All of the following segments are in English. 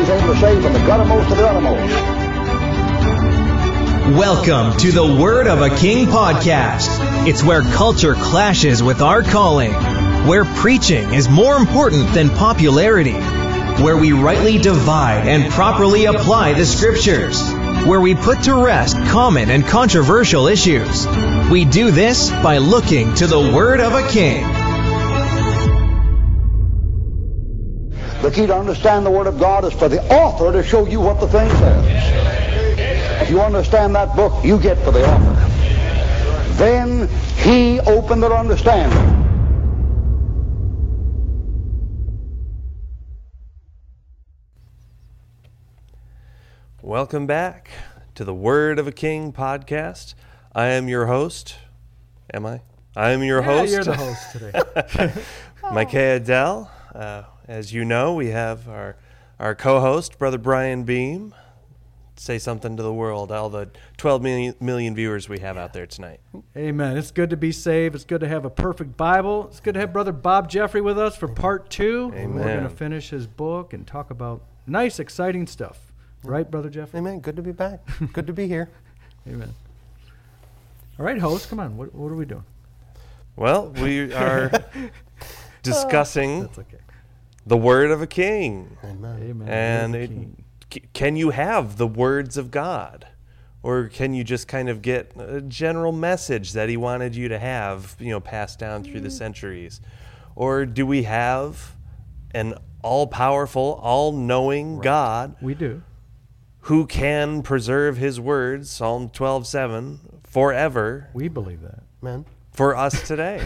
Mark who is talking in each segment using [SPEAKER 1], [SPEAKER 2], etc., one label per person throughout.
[SPEAKER 1] he's able to save from the guttermost to the uttermost.
[SPEAKER 2] Welcome to the Word of a King podcast. It's where culture clashes with our calling, where preaching is more important than popularity, where we rightly divide and properly apply the Scriptures, where we put to rest common and controversial issues. We do this by looking to the Word of a King.
[SPEAKER 1] The key to understand the Word of God is for the author to show you what the thing says. If you understand that book, you get to the author. Then he opened their understanding.
[SPEAKER 3] Welcome back to the Word of a King podcast. I am your host. Am I? I am your host.
[SPEAKER 4] You're the host today.
[SPEAKER 3] Micaiah Dell. As you know, we have our co-host, Brother Brian Beam. Say something to the world, all the 12 million viewers we have out there tonight.
[SPEAKER 4] Amen. It's good to be saved. It's good to have a perfect Bible. It's good to have Brother Bob Jeffrey with us for part 2.
[SPEAKER 3] Amen.
[SPEAKER 4] We're going to finish his book and talk about nice, exciting stuff. Right, Brother Jeffrey?
[SPEAKER 5] Amen. Good to be back. Good to be here.
[SPEAKER 4] Amen. All right, host, come on. What are we doing?
[SPEAKER 3] Well, we are discussing
[SPEAKER 4] That's okay.
[SPEAKER 3] the Word of a King.
[SPEAKER 5] Amen.
[SPEAKER 4] Amen.
[SPEAKER 3] And can you have the words of God? Or can you just kind of get a general message that he wanted you to have, passed down through the centuries? Or do we have an all-powerful, all-knowing God?
[SPEAKER 4] We do.
[SPEAKER 3] Who can preserve his words, Psalm 12:7, forever?
[SPEAKER 4] We believe that.
[SPEAKER 5] Amen.
[SPEAKER 3] For us today.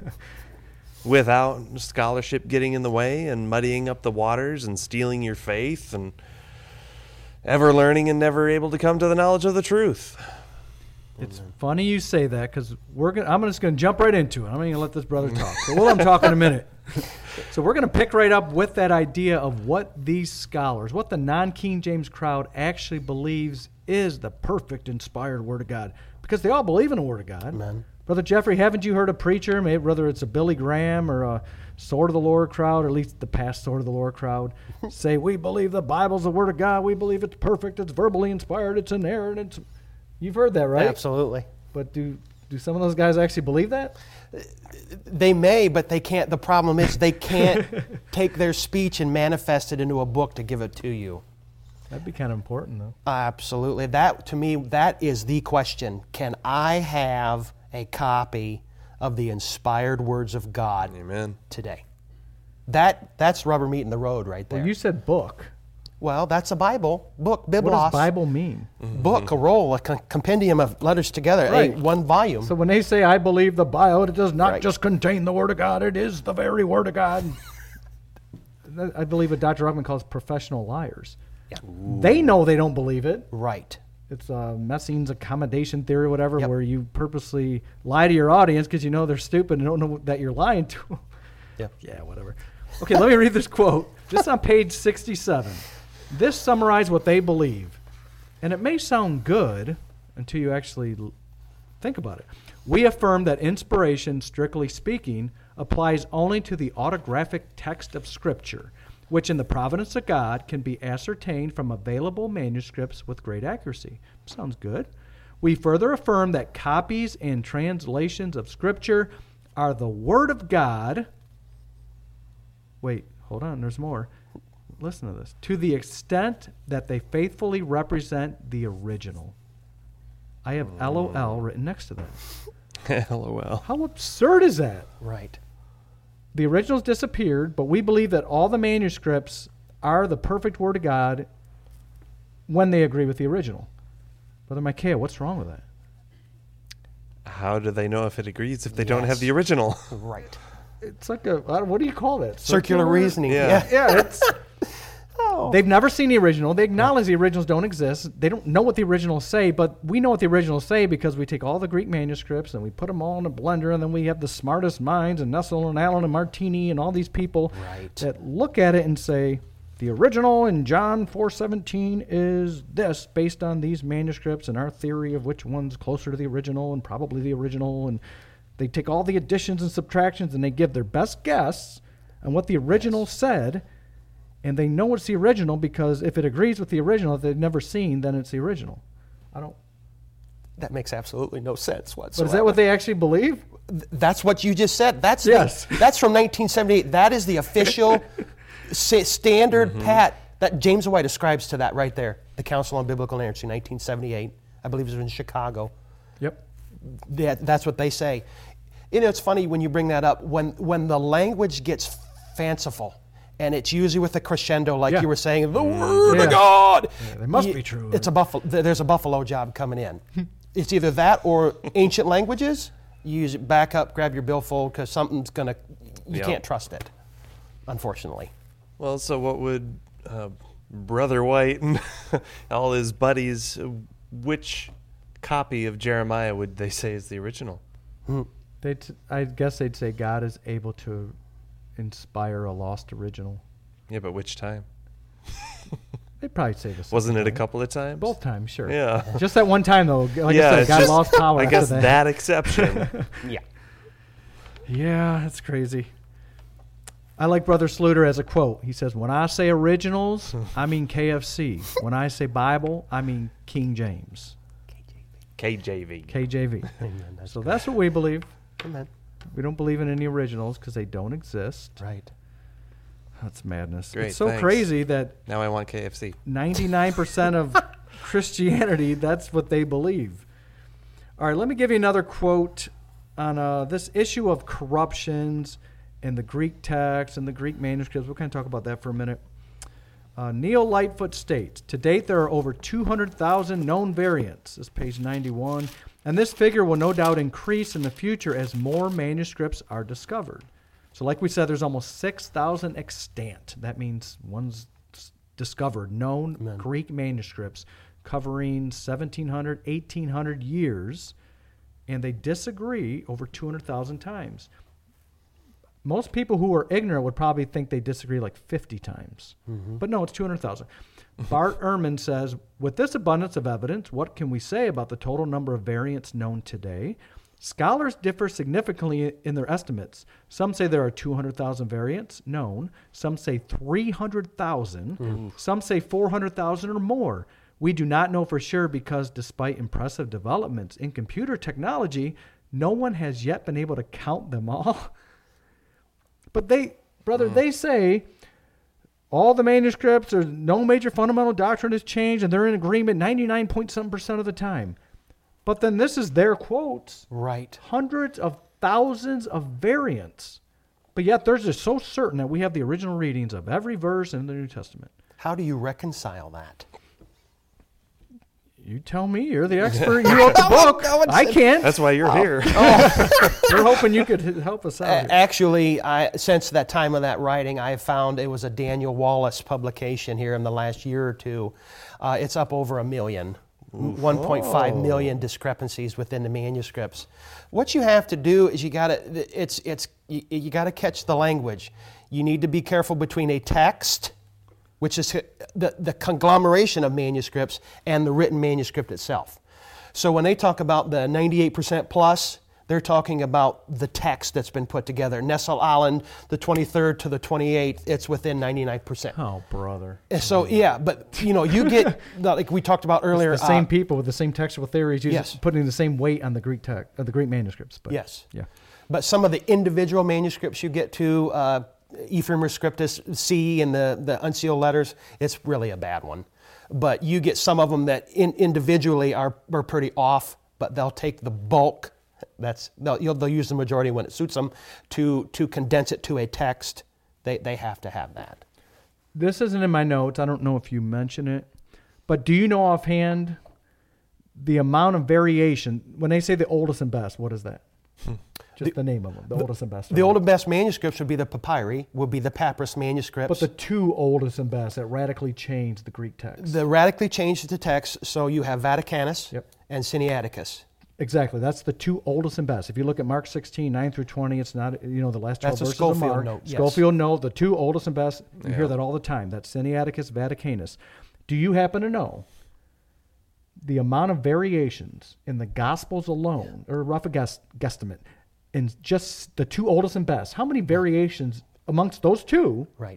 [SPEAKER 3] Without scholarship getting in the way and muddying up the waters and stealing your faith and ever learning and never able to come to the knowledge of the truth.
[SPEAKER 4] It's funny you say that because I'm just going to jump right into it. I'm not going to let this brother talk. So we'll let him talk in a minute. So we're going to pick right up with that idea of what these scholars, what the non-King James crowd actually believes is the perfect inspired Word of God. Because they all believe in the Word of God.
[SPEAKER 5] Amen.
[SPEAKER 4] Brother Jeffrey, haven't you heard a preacher, maybe whether it's a Billy Graham or a Sword of the Lord crowd, or at least the past Sword of the Lord crowd, say, we believe the Bible's the Word of God, we believe it's perfect, it's verbally inspired, it's inerrant, You've heard that, right?
[SPEAKER 5] Absolutely.
[SPEAKER 4] But do some of those guys actually believe that?
[SPEAKER 5] They may, but they can't. The problem is they can't take their speech and manifest it into a book to give it to you.
[SPEAKER 4] That'd be kind of important, though.
[SPEAKER 5] Absolutely. That, to me, that is the question. Can I have a copy of the inspired words of God
[SPEAKER 3] Amen.
[SPEAKER 5] today? That's rubber meat in the road right there.
[SPEAKER 4] Well, you said book.
[SPEAKER 5] Well, that's a Bible, book, biblos.
[SPEAKER 4] What does Bible mean?
[SPEAKER 5] Book, a roll, a compendium of letters together,
[SPEAKER 4] Right.
[SPEAKER 5] one volume.
[SPEAKER 4] So when they say, I believe the Bible, it does not
[SPEAKER 5] Right.
[SPEAKER 4] just contain the Word of God, it is the very Word of God. I believe what Dr. Ruckman calls professional liars.
[SPEAKER 5] Yeah.
[SPEAKER 4] They know they don't believe it.
[SPEAKER 5] Right.
[SPEAKER 4] It's Messine's accommodation theory or whatever,
[SPEAKER 5] Yep.
[SPEAKER 4] where you purposely lie to your audience because you know they're stupid and don't know that you're lying to them.
[SPEAKER 5] Yeah.
[SPEAKER 4] Yeah, whatever. Okay, let me read this quote. This is on page 67. This summarizes what they believe. And it may sound good until you actually think about it. We affirm that inspiration, strictly speaking, applies only to the autographic text of Scripture, which in the providence of God can be ascertained from available manuscripts with great accuracy. Sounds good. We further affirm that copies and translations of Scripture are the Word of God. Wait, hold on, there's more. Listen to this. To the extent that they faithfully represent the original. I have LOL written next to that.
[SPEAKER 3] LOL.
[SPEAKER 4] How absurd is that?
[SPEAKER 5] Right.
[SPEAKER 4] The originals disappeared, but we believe that all the manuscripts are the perfect Word of God when they agree with the original. Brother Micaiah, what's wrong with that?
[SPEAKER 3] How do they know if it agrees if they don't have
[SPEAKER 5] Yes.
[SPEAKER 3] the original?
[SPEAKER 5] Right.
[SPEAKER 4] It's like what do you call that?
[SPEAKER 5] Circular reasoning.
[SPEAKER 3] Yeah.
[SPEAKER 4] Yeah, it's... They've never seen the original. They acknowledge the originals don't exist. They don't know what the originals say, but we know what the originals say because we take all the Greek manuscripts and we put them all in a blender, and then we have the smartest minds and Nestle and Allen and Martini and all these people that look at it and say, the original in John 4:17 is this based on these manuscripts and our theory of which one's closer to the original and probably the original. And they take all the additions and subtractions and they give their best guess on what the original said. And they know it's the original because if it agrees with the original that they've never seen, then it's the original.
[SPEAKER 5] That makes absolutely no sense whatsoever.
[SPEAKER 4] But is that what they actually believe?
[SPEAKER 5] That's what you just said. That's
[SPEAKER 4] Yes.
[SPEAKER 5] That's from 1978. That is the official standard pat that James White ascribes to that right there. The Council on Biblical Inerrancy, 1978. I believe it was in Chicago.
[SPEAKER 4] Yep.
[SPEAKER 5] That's what they say. You know, it's funny when you bring that up. When the language gets fanciful, and it's usually with a crescendo, like you were saying, the Word of God.
[SPEAKER 4] Yeah, they must be true.
[SPEAKER 5] It's a buffalo. There's a buffalo job coming in. It's either that or ancient languages. You use it, back up, grab your billfold, because something's gonna. You can't trust it, unfortunately.
[SPEAKER 3] Well, so what would Brother White and all his buddies, which copy of Jeremiah would they say is the original?
[SPEAKER 4] I guess they'd say God is able to inspire a lost original.
[SPEAKER 3] Yeah, but which time?
[SPEAKER 4] They'd probably say the same.
[SPEAKER 3] Wasn't it a
[SPEAKER 4] thing.
[SPEAKER 3] couple of times?
[SPEAKER 4] Both times, sure.
[SPEAKER 3] Yeah.
[SPEAKER 4] Just that one time, though. Like
[SPEAKER 3] yeah,
[SPEAKER 4] I said,
[SPEAKER 3] it's
[SPEAKER 4] God
[SPEAKER 3] just,
[SPEAKER 4] lost power
[SPEAKER 3] I
[SPEAKER 4] after
[SPEAKER 3] guess that exception.
[SPEAKER 5] Yeah.
[SPEAKER 4] Yeah, that's crazy. I like Brother Sluter as a quote. He says, when I say originals, I mean KFC. When I say Bible, I mean King James.
[SPEAKER 3] KJV.
[SPEAKER 4] KJV.
[SPEAKER 5] Amen.
[SPEAKER 4] So that's what we believe.
[SPEAKER 5] Amen.
[SPEAKER 4] We don't believe in any originals because they don't exist.
[SPEAKER 5] Right.
[SPEAKER 4] That's madness.
[SPEAKER 3] Great,
[SPEAKER 4] it's so
[SPEAKER 3] thanks.
[SPEAKER 4] crazy that
[SPEAKER 3] Now I want KFC.
[SPEAKER 4] 99% of Christianity, that's what they believe. All right, let me give you another quote on this issue of corruptions and the Greek text and the Greek manuscripts. We'll kind of talk about that for a minute. Neil Lightfoot states, to date there are over 200,000 known variants. This is page 91. And this figure will no doubt increase in the future as more manuscripts are discovered. So like we said, there's almost 6,000 extant. That means one's discovered, known Greek manuscripts covering 1,700, 1,800 years, and they disagree over 200,000 times. Most people who are ignorant would probably think they disagree like 50 times. But no, it's 200,000. Bart Ehrman says, with this abundance of evidence, what can we say about the total number of variants known today? Scholars differ significantly in their estimates. Some say there are 200,000 variants known. Some say 300,000. Some say 400,000 or more. We do not know for sure because despite impressive developments in computer technology, no one has yet been able to count them all. But they say all the manuscripts or no major fundamental doctrine has changed and they're in agreement 99.7% of the time. But then this is their quotes.
[SPEAKER 5] Right.
[SPEAKER 4] Hundreds of thousands of variants. But yet they're just so certain that we have the original readings of every verse in the New Testament.
[SPEAKER 5] How do you reconcile that?
[SPEAKER 4] You tell me. You're the expert. You wrote the book. I can't.
[SPEAKER 3] That's why you're here.
[SPEAKER 4] We're hoping you could help us out here.
[SPEAKER 5] Actually, since that time of that writing, I found it was a Daniel Wallace publication here in the last year or two. It's up over 1 million. 1.5 million discrepancies within the manuscripts. What you have to do is you got to catch the language. You need to be careful between a text, which is the conglomeration of manuscripts, and the written manuscript itself. So when they talk about the 98% plus, they're talking about the text that's been put together. Nessel Allen, the 23rd to the 28th, it's within 99%.
[SPEAKER 4] Oh, brother.
[SPEAKER 5] So, yeah, but, you get, like we talked about earlier.
[SPEAKER 4] It's the same people with the same textual theories,
[SPEAKER 5] yes.
[SPEAKER 4] Putting the same weight on the Greek text, the Greek manuscripts. But,
[SPEAKER 5] yes.
[SPEAKER 4] Yeah.
[SPEAKER 5] But some of the individual manuscripts you get to, Ephraim Scriptus C and the unsealed letters, it's really a bad one. But you get some of them that individually are pretty off, but they'll take the bulk. They'll use the majority when it suits them to condense it to a text. They have to have that.
[SPEAKER 4] This isn't in my notes. I don't know if you mention it, but do you know offhand the amount of variation when they say the oldest and best? What is that? Just the name of them, the oldest and best.
[SPEAKER 5] The oldest and best manuscripts would be the papyri, would be the papyrus manuscripts.
[SPEAKER 4] But the two oldest and best that radically changed the Greek text.
[SPEAKER 5] The radically changed the text, so you have Vaticanus and Sinaiticus.
[SPEAKER 4] Exactly. That's the two oldest and best. If you look at Mark 16, 9 through 20, it's not, the last 12
[SPEAKER 5] That's a
[SPEAKER 4] verses
[SPEAKER 5] Schofield
[SPEAKER 4] of Mark.
[SPEAKER 5] note, yes.
[SPEAKER 4] Schofield note, the two oldest and best. You hear that all the time. That's Sinaiticus, Vaticanus. Do you happen to know the amount of variations in the Gospels alone, or rough guesstimate, in just the two oldest and best? How many variations amongst those two
[SPEAKER 5] Right.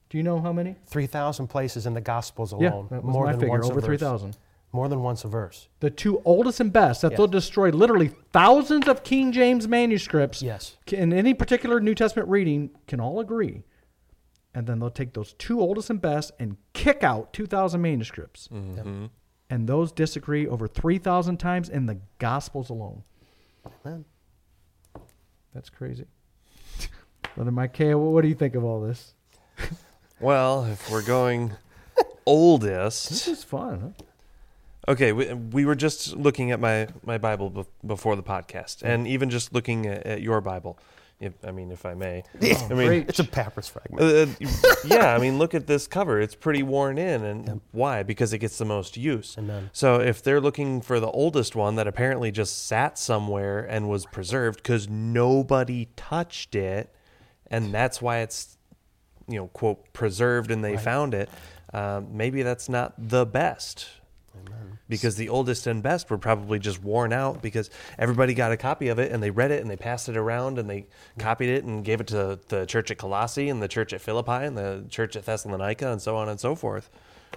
[SPEAKER 4] Do you know how many?
[SPEAKER 5] 3,000 places in the Gospels
[SPEAKER 4] Yeah,
[SPEAKER 5] alone.
[SPEAKER 4] that was my figure, over 3,000.
[SPEAKER 5] More than once a verse.
[SPEAKER 4] The two oldest and best, that they'll destroy literally thousands of King James manuscripts.
[SPEAKER 5] Yes.
[SPEAKER 4] In any particular New Testament reading, can all agree. And then they'll take those two oldest and best and kick out 2,000 manuscripts.
[SPEAKER 3] Mm-hmm.
[SPEAKER 4] And those disagree over 3,000 times in the Gospels alone.
[SPEAKER 5] Amen.
[SPEAKER 4] That's crazy. Brother Micaiah, what do you think of all this?
[SPEAKER 3] Well, if we're going oldest.
[SPEAKER 4] This is fun, huh?
[SPEAKER 3] Okay, we were just looking at my Bible before the podcast, and even just looking at your Bible, if I may. I mean,
[SPEAKER 4] great.
[SPEAKER 5] It's a papyrus fragment.
[SPEAKER 3] yeah, I mean, look at this cover. It's pretty worn in, and why? Because it gets the most use.
[SPEAKER 5] Amen.
[SPEAKER 3] So if they're looking for the oldest one that apparently just sat somewhere and was preserved because nobody touched it, and that's why it's, quote, preserved and they found it, maybe that's not the best.
[SPEAKER 5] Amen.
[SPEAKER 3] Because the oldest and best were probably just worn out because everybody got a copy of it and they read it and they passed it around and they copied it and gave it to the church at Colossae and the church at Philippi and the church at Thessalonica and so on and so forth.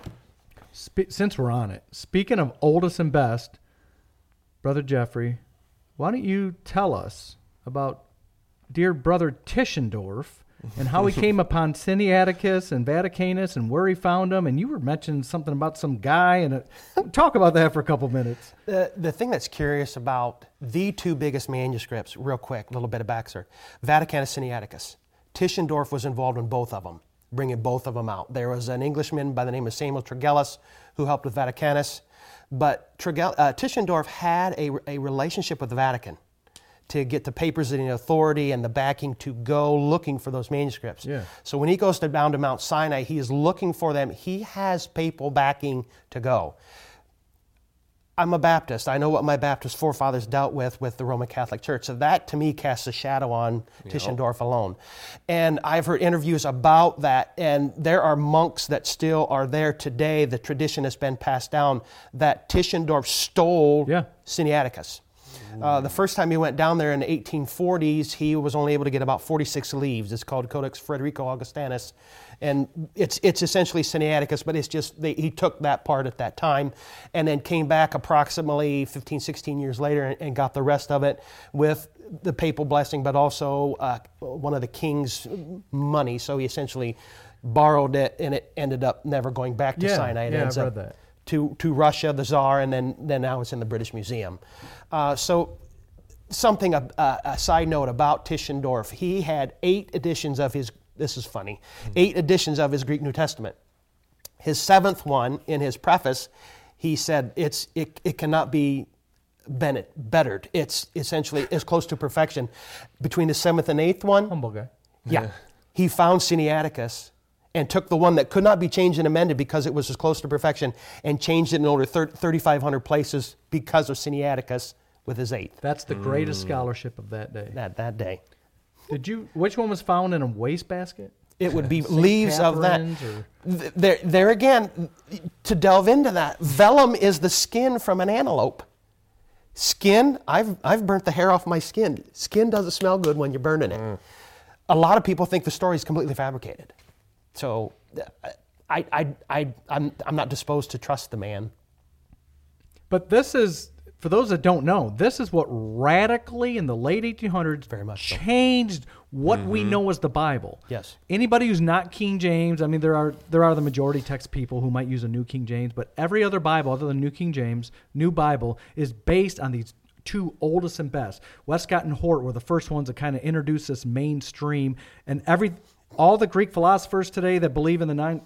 [SPEAKER 4] Since we're on it, speaking of oldest and best, Brother Jeffrey, why don't you tell us about dear Brother Tischendorf and how he came upon Sinaiticus and Vaticanus and where he found them? And you were mentioning something about some guy, and talk about that for a couple minutes.
[SPEAKER 5] The thing that's curious about the two biggest manuscripts, real quick, a little bit of backstory, Vaticanus, Sinaiticus. Tischendorf was involved in both of them, bringing both of them out. There was an Englishman by the name of Samuel Tregelles who helped with Vaticanus, but Tischendorf had a relationship with the Vatican to get the papers and the authority and the backing to go looking for those manuscripts.
[SPEAKER 4] Yeah.
[SPEAKER 5] So when he goes down to Mount Sinai, he is looking for them. He has papal backing to go. I'm a Baptist. I know what my Baptist forefathers dealt with the Roman Catholic Church. So that, to me, casts a shadow on Tischendorf alone. And I've heard interviews about that, and there are monks that still are there today. The tradition has been passed down that Tischendorf stole Sinaiticus. The first time he went down there in the 1840s, he was only able to get about 46 leaves. It's called Codex Frederico Augustanus, and it's essentially Sinaiticus, but it's just he took that part at that time and then came back approximately 15, 16 years later and got the rest of it with the papal blessing, but also one of the king's money. So he essentially borrowed it, and it ended up never going back to Sinai. It ends
[SPEAKER 4] I've
[SPEAKER 5] up
[SPEAKER 4] read that.
[SPEAKER 5] to Russia, the Tsar, and then now it's in the British Museum. So something, a side note about Tischendorf, he had 8 editions of his, this is funny, 8 editions of his Greek New Testament. His 7th one, in his preface, he said it cannot be bettered. It's essentially as close to perfection. Between the 7th and 8th one,
[SPEAKER 4] Humble guy.
[SPEAKER 5] he found Sinaiticus and took the one that could not be changed and amended because it was as close to perfection and changed it in over 3,500 places because of Sinaiticus with his 8th.
[SPEAKER 4] That's the greatest scholarship of that day.
[SPEAKER 5] That day.
[SPEAKER 4] Which one was found in a wastebasket?
[SPEAKER 5] It would be
[SPEAKER 4] St.
[SPEAKER 5] leaves of that.
[SPEAKER 4] Catherine's
[SPEAKER 5] There again, to delve into that, vellum is the skin from an antelope. Skin, I've burnt the hair off my skin. Skin doesn't smell good when you're burning it. A lot of people think the story is completely fabricated. So I'm not disposed to trust the man.
[SPEAKER 4] But this is, for those that don't know, this is what radically in the late 1800s
[SPEAKER 5] Very much so.
[SPEAKER 4] changed what we know as the Bible.
[SPEAKER 5] Yes.
[SPEAKER 4] Anybody who's not King James, I mean, there are the majority text people who might use a New King James, but every other Bible other than New King James, New Bible, is based on these two oldest and best. Westcott and Hort were the first ones that kind of introduced this mainstream, and all the Greek philosophers today that believe in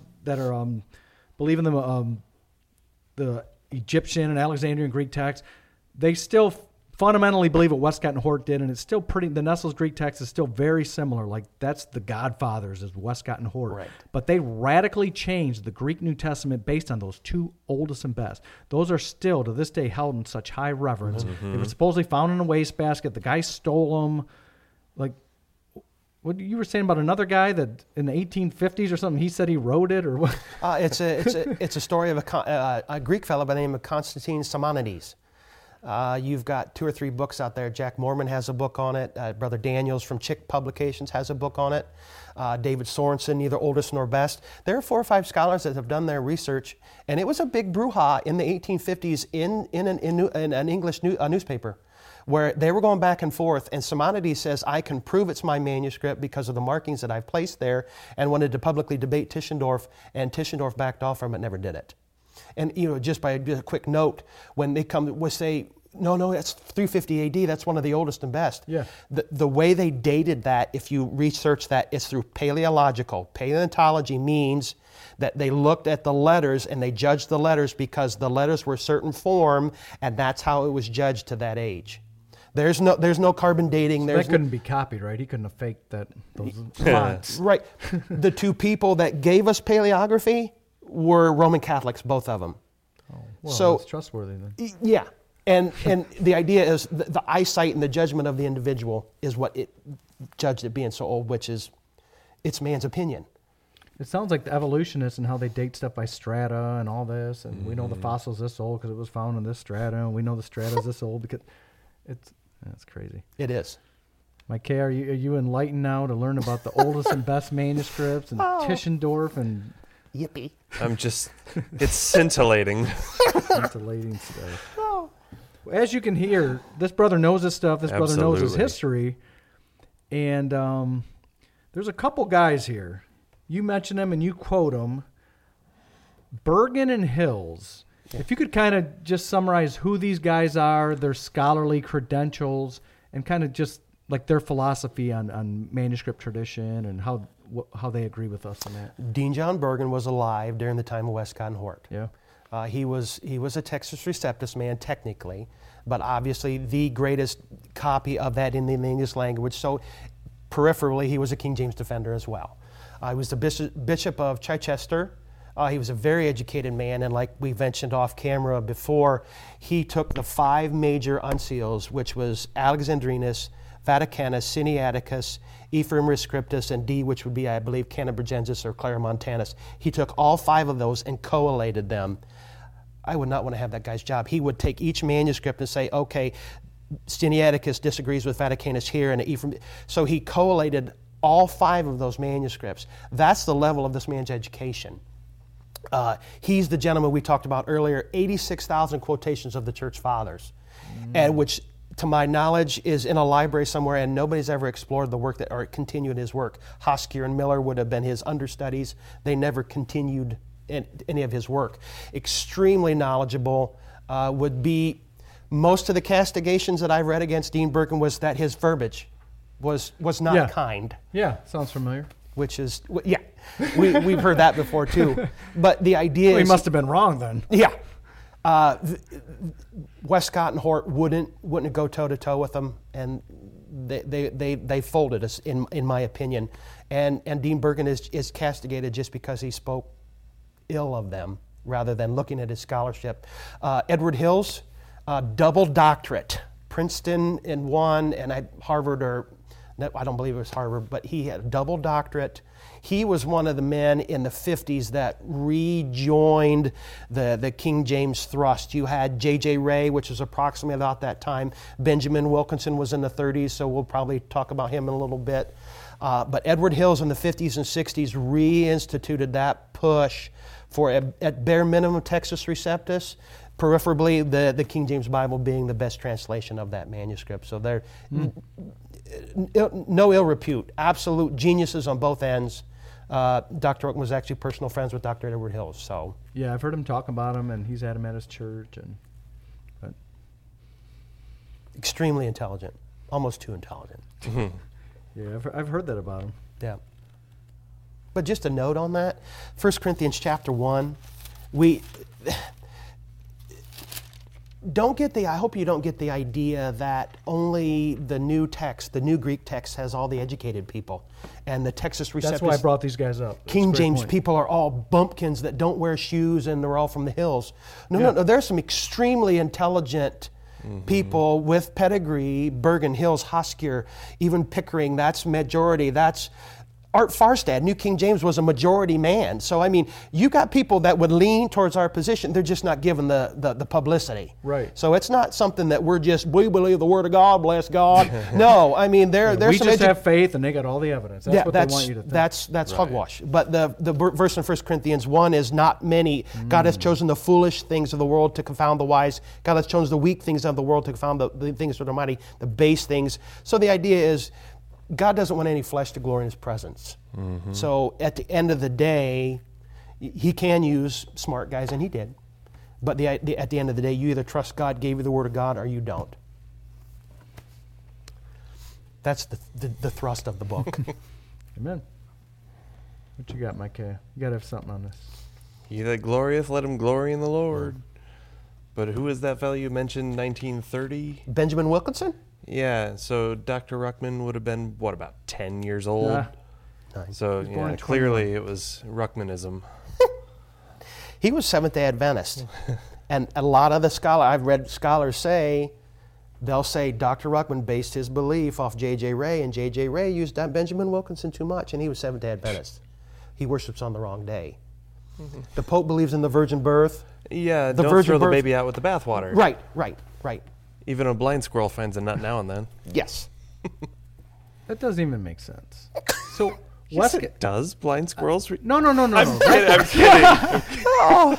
[SPEAKER 4] the Egyptian and Alexandrian Greek text, they still fundamentally believe what Westcott and Hort did, and it's still the Nestle's Greek text is still very similar. Like, that's the godfathers is Westcott and Hort.
[SPEAKER 5] Right.
[SPEAKER 4] But they radically changed the Greek New Testament based on those two oldest and best. Those are still, to this day, held in such high reverence. They were supposedly found in a wastebasket. The guy stole them. Like, what you were saying about another guy that in the 1850s or something, he said he wrote it, or what?
[SPEAKER 5] It's a story of a Greek fellow by the name of Constantine Simonides. You've got 2 or 3 books out there. Jack Mormon has a book on it. Brother Daniels from Chick Publications has a book on it. David Sorensen, neither oldest nor best. There are 4 or 5 scholars that have done their research, and it was a big brouhaha in the 1850s in an English newspaper, where they were going back and forth, and Simonides says, I can prove it's my manuscript because of the markings that I've placed there, and wanted to publicly debate Tischendorf, and Tischendorf backed off from it, never did it. And just by a quick note, when they come with say, no, that's 350 AD, that's one of the oldest and best.
[SPEAKER 4] Yeah.
[SPEAKER 5] The way they dated that, if you research that, it's through paleological. Paleontology means that they looked at the letters and they judged the letters because the letters were a certain form, and that's how it was judged to that age. There's no carbon dating.
[SPEAKER 4] That couldn't be copied, right? He couldn't have faked those fonts.
[SPEAKER 5] Right. The 2 people that gave us paleography were Roman Catholics, both of them.
[SPEAKER 4] Oh, well,
[SPEAKER 5] so
[SPEAKER 4] that's trustworthy then.
[SPEAKER 5] Yeah. And the idea is the eyesight and the judgment of the individual is what it judged it being so old, which is it's man's opinion.
[SPEAKER 4] It sounds like the evolutionists and how they date stuff by strata and all this, and we know the fossil's this old because it was found in this strata, and we know the strata's this old because that's crazy.
[SPEAKER 5] It is.
[SPEAKER 4] Mike K., are you enlightened now to learn about the oldest and best manuscripts and Tischendorf and...
[SPEAKER 5] Yippee.
[SPEAKER 3] It's scintillating.
[SPEAKER 4] Scintillating stuff. As you can hear, this brother knows his stuff. This brother knows his history. And there's a couple guys here. You mention them and you quote them. Bergen and Hills. If you could kind of just summarize who these guys are, their scholarly credentials, and kind of just like their philosophy on manuscript tradition and how they agree with us on that.
[SPEAKER 5] Dean John Bergen was alive during the time of Westcott and Hort.
[SPEAKER 4] Yeah.
[SPEAKER 5] He was a Textus Receptus man technically, but obviously the greatest copy of that in the English language. So peripherally, he was a King James defender as well. He was the Bishop of Chichester. He was a very educated man, and like we mentioned off camera before, he took the 5 major uncials, which was Alexandrinus, Vaticanus, Sinaiticus, Ephraem Rescriptus, and D, which would be, I believe, Cannabergensis or Claromontanus. He took all 5 of those and collated them. I would not want to have that guy's job. He would take each manuscript and say, okay, Sinaiticus disagrees with Vaticanus here, and Ephraem. So he collated all 5 of those manuscripts. That's the level of this man's education. He's the gentleman we talked about earlier, 86,000 quotations of the Church Fathers, and which, to my knowledge, is in a library somewhere, and nobody's ever explored the work or continued his work. Hoskier and Miller would have been his understudies. They never continued any of his work. Extremely knowledgeable. Would be most of the castigations that I've read against Dean Bergen was that his verbiage was not kind.
[SPEAKER 4] Yeah, sounds familiar.
[SPEAKER 5] Which is, yeah, we've heard that before too. But the idea is...
[SPEAKER 4] he must have been wrong then.
[SPEAKER 5] Yeah. Westcott and Hort wouldn't go toe-to-toe with them, and they folded us, in my opinion. And Dean Bergen is castigated just because he spoke ill of them, rather than looking at his scholarship. Edward Hills, double doctorate. Princeton in one, and Harvard, or I don't believe it was Harvard, but he had a double doctorate. He was one of the men in the 50s that rejoined the King James thrust. You had J.J. Ray, which was approximately about that time. Benjamin Wilkinson was in the 30s, so we'll probably talk about him in a little bit. But Edward Hills in the 50s and 60s reinstituted that push for, at bare minimum, Textus Receptus, peripherally the King James Bible being the best translation of that manuscript. So they're no ill repute, absolute geniuses on both ends. Dr. Oaken was actually personal friends with Dr. Edward Hills. So
[SPEAKER 4] yeah, I've heard him talk about him, and he's had him at his church. But
[SPEAKER 5] extremely intelligent, almost too intelligent.
[SPEAKER 4] Yeah, I've heard that about him.
[SPEAKER 5] Yeah. But just a note on that, 1 Corinthians chapter 1, I hope you don't get the idea that only the new text, the new Greek text, has all the educated people. And the Textus Receptus...
[SPEAKER 4] That's why I brought these guys up.
[SPEAKER 5] King James people are all bumpkins that don't wear shoes and they're all from the hills. No, there's some extremely intelligent people with pedigree, Bergen, Hills, Hoskier, even Pickering, that's majority. That's Art Farstad, New King James, was a majority man. So, I mean, you got people that would lean towards our position. They're just not given the publicity.
[SPEAKER 4] Right.
[SPEAKER 5] So it's not something that we believe the Word of God, bless God. No, I mean, there's
[SPEAKER 4] We
[SPEAKER 5] some
[SPEAKER 4] just have faith, and they got all the evidence. That's what they want you to think.
[SPEAKER 5] That's hogwash. But the verse in 1 Corinthians 1 is not many. God has chosen the foolish things of the world to confound the wise. God has chosen the weak things of the world to confound the things that are mighty, the base things. So the idea is, God doesn't want any flesh to glory in His presence. Mm-hmm. So at the end of the day, He can use smart guys, and He did. But at the end of the day, you either trust God gave you the Word of God or you don't. That's the thrust of the book.
[SPEAKER 4] Amen. What you got, Mike? You got to have something on this.
[SPEAKER 3] He that glorieth, let him glory in the Lord. But who is that fellow you mentioned, 1930?
[SPEAKER 5] Benjamin Wilkinson?
[SPEAKER 3] Yeah, so Dr. Ruckman would have been, what, about 10 years old?
[SPEAKER 4] Yeah.
[SPEAKER 3] So,
[SPEAKER 4] He was born in
[SPEAKER 3] clearly it was Ruckmanism.
[SPEAKER 5] He was Seventh-day Adventist. And a lot of I've read scholars say, they'll say Dr. Ruckman based his belief off J.J. Ray, and J.J. Ray used Benjamin Wilkinson too much, and he was Seventh-day Adventist. He worships on the wrong day. Mm-hmm. The Pope believes in the virgin birth.
[SPEAKER 3] Yeah, don't throw the baby out with the bathwater.
[SPEAKER 5] Right.
[SPEAKER 3] Even a blind squirrel finds a nut now and then.
[SPEAKER 5] Yes.
[SPEAKER 4] That doesn't even make sense. So,
[SPEAKER 3] Yes, it does. Blind squirrels.
[SPEAKER 4] No.
[SPEAKER 3] I'm kidding.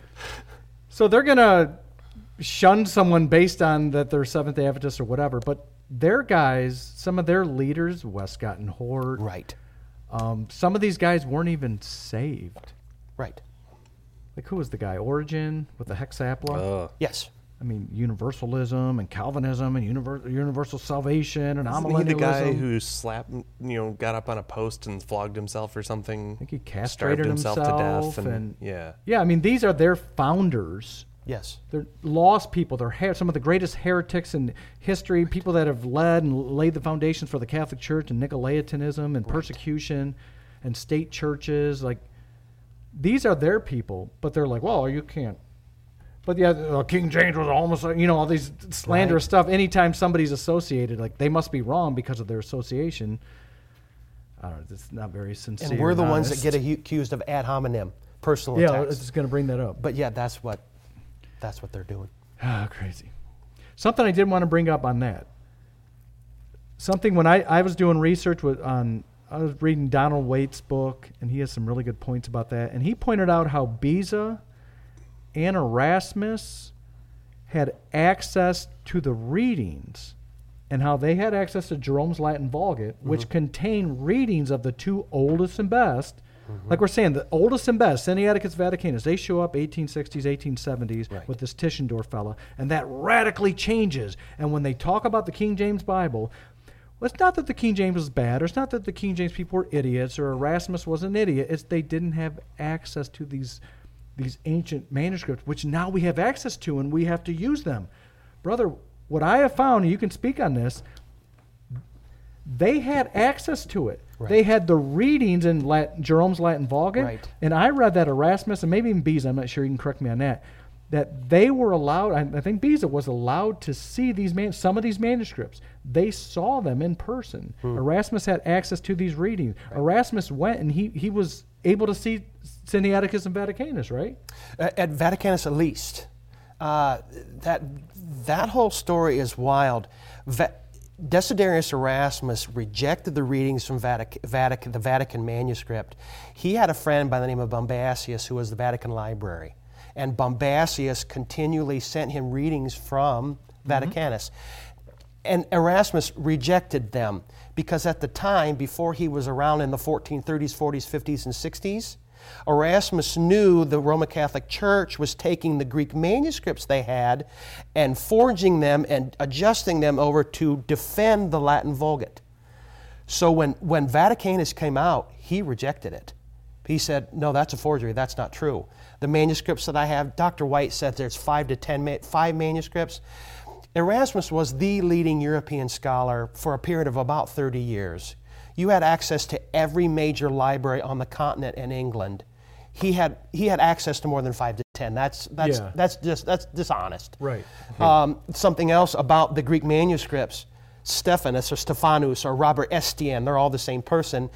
[SPEAKER 4] So they're going to shun someone based on that they're Seventh-day Adventists or whatever, but their guys, some of their leaders, Westcott and Hort,
[SPEAKER 5] Right.
[SPEAKER 4] Some of these guys weren't even saved.
[SPEAKER 5] Right.
[SPEAKER 4] Like, who was the guy? Origen with the Hexapla?
[SPEAKER 5] Yes.
[SPEAKER 4] I mean, Universalism and Calvinism and universal salvation and
[SPEAKER 3] Isn't he the
[SPEAKER 4] amillennialism.
[SPEAKER 3] guy who got up on a post and flogged himself or something?
[SPEAKER 4] I think he castrated
[SPEAKER 3] himself to death. And
[SPEAKER 4] yeah, I mean, these are their founders.
[SPEAKER 5] Yes.
[SPEAKER 4] They're lost people. They're some of the greatest heretics in history, people that have led and laid the foundations for the Catholic Church and Nicolaitanism and persecution and state churches. Like, these are their people, but they're like, well, you can't. But yeah, King James was almost, all these slanderous stuff. Anytime somebody's associated, like, they must be wrong because of their association. I don't know, it's not very sincere.
[SPEAKER 5] And we're the ones that get accused of ad hominem, personal
[SPEAKER 4] Yeah,
[SPEAKER 5] attacks.
[SPEAKER 4] it's just going to bring that up.
[SPEAKER 5] But yeah, that's what they're doing.
[SPEAKER 4] Ah, crazy. Something I did want to bring up on that. Something when I was doing research I was reading Donald Waite's book, and he has some really good points about that. And he pointed out how Beza and Erasmus had access to the readings, and how they had access to Jerome's Latin Vulgate, which contained readings of the two oldest and best. Like we're saying, the oldest and best, Sinaiticus Vaticanus, they show up 1860s, 1870s with this Tischendorf fella, and that radically changes. And when they talk about the King James Bible, well, it's not that the King James was bad, or it's not that the King James people were idiots, or Erasmus was an idiot. It's they didn't have access to these ancient manuscripts, which now we have access to, and we have to use them. Brother, what I have found, and you can speak on this, they had access to it. Right. They had the readings in Jerome's Latin Vulgate, and I read that Erasmus, and maybe even Beza, I'm not sure, you can correct me on that they were allowed, I think Beza was allowed to see some of these manuscripts. They saw them in person. Erasmus had access to these readings. Erasmus went, and he was able to see Sinaiticus and Vaticanus, right?
[SPEAKER 5] At Vaticanus, at least. That whole story is wild. Desiderius Erasmus rejected the readings from the Vatican manuscript. He had a friend by the name of Bombasius who was the Vatican library. And Bombasius continually sent him readings from Vaticanus. And Erasmus rejected them because at the time, before he was around in the 1430s, 40s, 50s, and 60s, Erasmus knew the Roman Catholic Church was taking the Greek manuscripts they had and forging them and adjusting them over to defend the Latin Vulgate. So when Vaticanus came out, he rejected it. He said, no, that's a forgery. That's not true. The manuscripts that I have, Dr. White said there's 5 manuscripts. Erasmus was the leading European scholar for a period of about 30 years. You had access to every major library on the continent in England. He had access to more than 5 to 10. That's dishonest.
[SPEAKER 4] Right.
[SPEAKER 5] Something else about the Greek manuscripts, Stephanus or Stephanus or Robert Estienne, they're all the same person.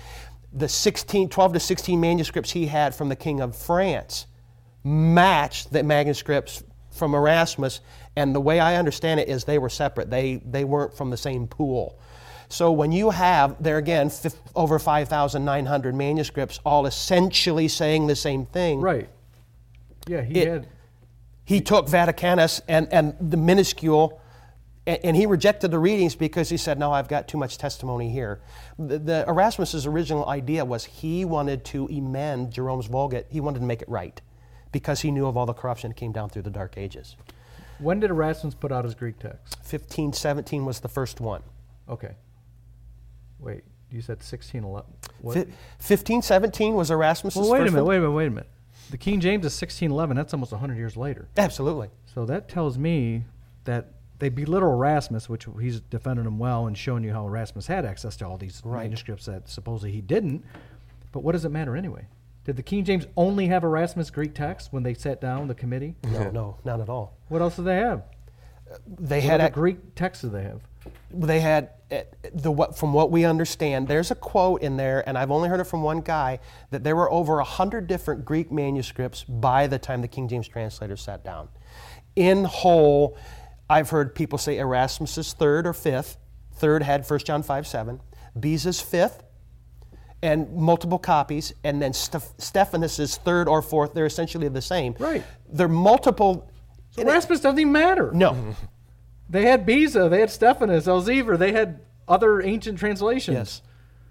[SPEAKER 5] the 12 to 16 manuscripts he had from the King of France matched the manuscripts from Erasmus, and the way I understand it is they were separate. They weren't from the same pool. So when you have, there again, over 5,900 manuscripts all essentially saying the same thing.
[SPEAKER 4] Right. Yeah,
[SPEAKER 5] he took Vaticanus and the minuscule, and he rejected the readings because he said, no, I've got too much testimony here. The Erasmus's original idea was he wanted to amend Jerome's Vulgate. He wanted to make it right because he knew of all the corruption that came down through the Dark Ages.
[SPEAKER 4] When did Erasmus put out his Greek text?
[SPEAKER 5] 1517 was the first one.
[SPEAKER 4] Okay. Wait, you said 1611. What?
[SPEAKER 5] 1517 was Erasmus's
[SPEAKER 4] Well, wait a
[SPEAKER 5] first
[SPEAKER 4] minute,
[SPEAKER 5] one.
[SPEAKER 4] wait a minute. The King James is 1611. That's almost 100 years later.
[SPEAKER 5] Absolutely.
[SPEAKER 4] So that tells me that they belittle Erasmus, which he's defended him well and showing you how Erasmus had access to all these manuscripts that supposedly he didn't. But what does it matter anyway? Did the King James only have Erasmus Greek text when they sat down, the committee?
[SPEAKER 5] No, not at all.
[SPEAKER 4] What else did they have?
[SPEAKER 5] They
[SPEAKER 4] What
[SPEAKER 5] had
[SPEAKER 4] Greek texts did they have?
[SPEAKER 5] They had, from what we understand, there's a quote in there, and I've only heard it from one guy, that there were over 100 different Greek manuscripts by the time the King James translators sat down. In whole, I've heard people say Erasmus's third or fifth. Third had 1 John 5:7. Beza's fifth, and multiple copies, and then Stephanus's third or fourth. They're essentially the same.
[SPEAKER 4] Right.
[SPEAKER 5] They're multiple.
[SPEAKER 4] So Erasmus doesn't even matter.
[SPEAKER 5] No.
[SPEAKER 4] They had Beza, they had Stephanus, Elzevir, they had other ancient translations.
[SPEAKER 5] Yes.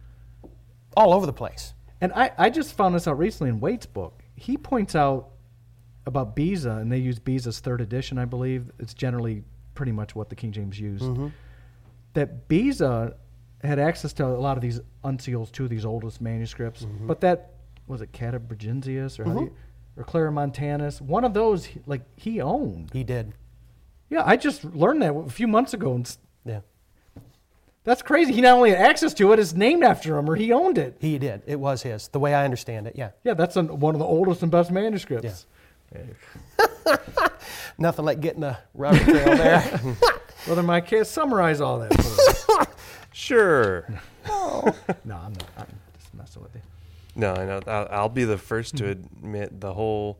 [SPEAKER 5] All over the place.
[SPEAKER 4] And I just found this out recently in Waite's book. He points out about Beza, and they use Beza's third edition, I believe. It's generally pretty much what the King James used.
[SPEAKER 5] Mm-hmm.
[SPEAKER 4] That Beza had access to a lot of these uncials, two of these oldest manuscripts.
[SPEAKER 5] Mm-hmm.
[SPEAKER 4] But that, was it Catabergensius or Claromontanus? One of those, he owned.
[SPEAKER 5] He did.
[SPEAKER 4] Yeah, I just learned that a few months ago.
[SPEAKER 5] Yeah.
[SPEAKER 4] That's crazy. He not only had access to it, it's named after him, or he owned it.
[SPEAKER 5] He did. It was his, the way I understand it, yeah.
[SPEAKER 4] Yeah, that's one of the oldest and best manuscripts.
[SPEAKER 5] Yeah. Nothing like getting a rabbit trail there.
[SPEAKER 4] Brother Mike, can't summarize all that for us.
[SPEAKER 3] Sure.
[SPEAKER 4] No, I'm not. I'm just messing with you.
[SPEAKER 3] No, I know. I'll be the first to admit the whole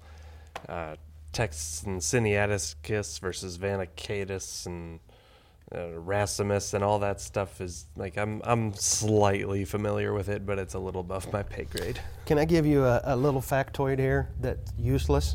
[SPEAKER 3] texts in Sinaiticus versus Vanicatus and Erasmus and all that stuff is I'm slightly familiar with it, but it's a little above my pay grade.
[SPEAKER 5] Can I give you a little factoid here that's useless?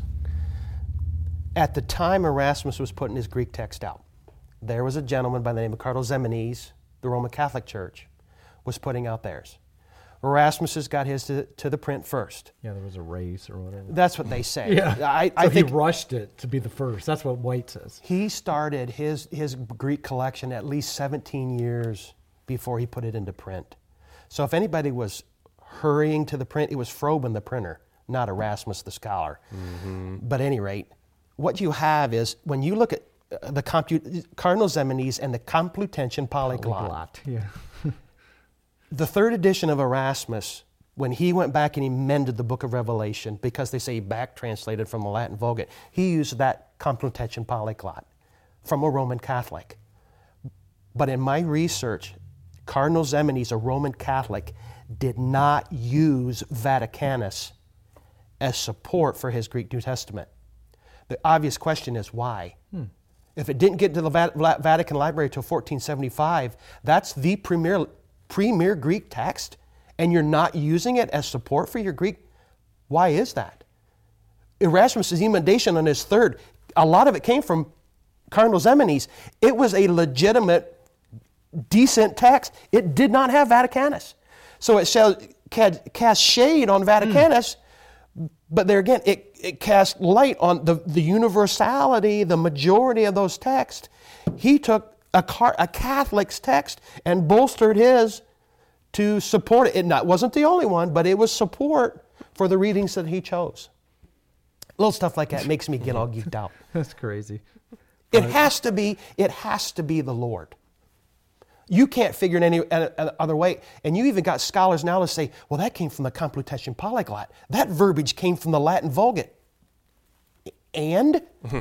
[SPEAKER 5] At the time Erasmus was putting his Greek text out, there was a gentleman by the name of Cardinal Ximenes, the Roman Catholic Church, was putting out theirs. Erasmus has got his to the print first.
[SPEAKER 4] Yeah, there was a race or whatever.
[SPEAKER 5] That's what they say.
[SPEAKER 4] Yeah,
[SPEAKER 5] I think
[SPEAKER 4] he rushed it to be the first. That's what White says.
[SPEAKER 5] He started his Greek collection at least 17 years before he put it into print. So if anybody was hurrying to the print, it was Froben the printer, not Erasmus the scholar. Mm-hmm. But at any rate, what you have is, when you look at the Cardinal Ximenes and the Complutensian Polyglot.
[SPEAKER 4] Yeah.
[SPEAKER 5] The third edition of Erasmus, when he went back and he mended the book of Revelation, because they say he back translated from the Latin Vulgate, he used that Complutensian Polyglot from a Roman Catholic. But in my research, Cardinal Ximenes, a Roman Catholic, did not use Vaticanus as support for his Greek New Testament. The obvious question is why? If it didn't get to the Vatican Library until 1475, that's the premier Greek text, and you're not using it as support for your Greek. Why is that? Erasmus' emendation on his third, a lot of it came from Cardinal Ximenes. It was a legitimate, decent text. It did not have Vaticanus. So it cast shade on Vaticanus, but there again, it cast light on the universality, the majority of those texts. He took a Catholic's text and bolstered his to support it. It wasn't the only one, but it was support for the readings that he chose. Little stuff like that makes me get all geeked out.
[SPEAKER 4] That's crazy.
[SPEAKER 5] It has to be the Lord. You can't figure it any other way. And you even got scholars now to say, well, that came from the Complutensian Polyglot. That verbiage came from the Latin Vulgate. And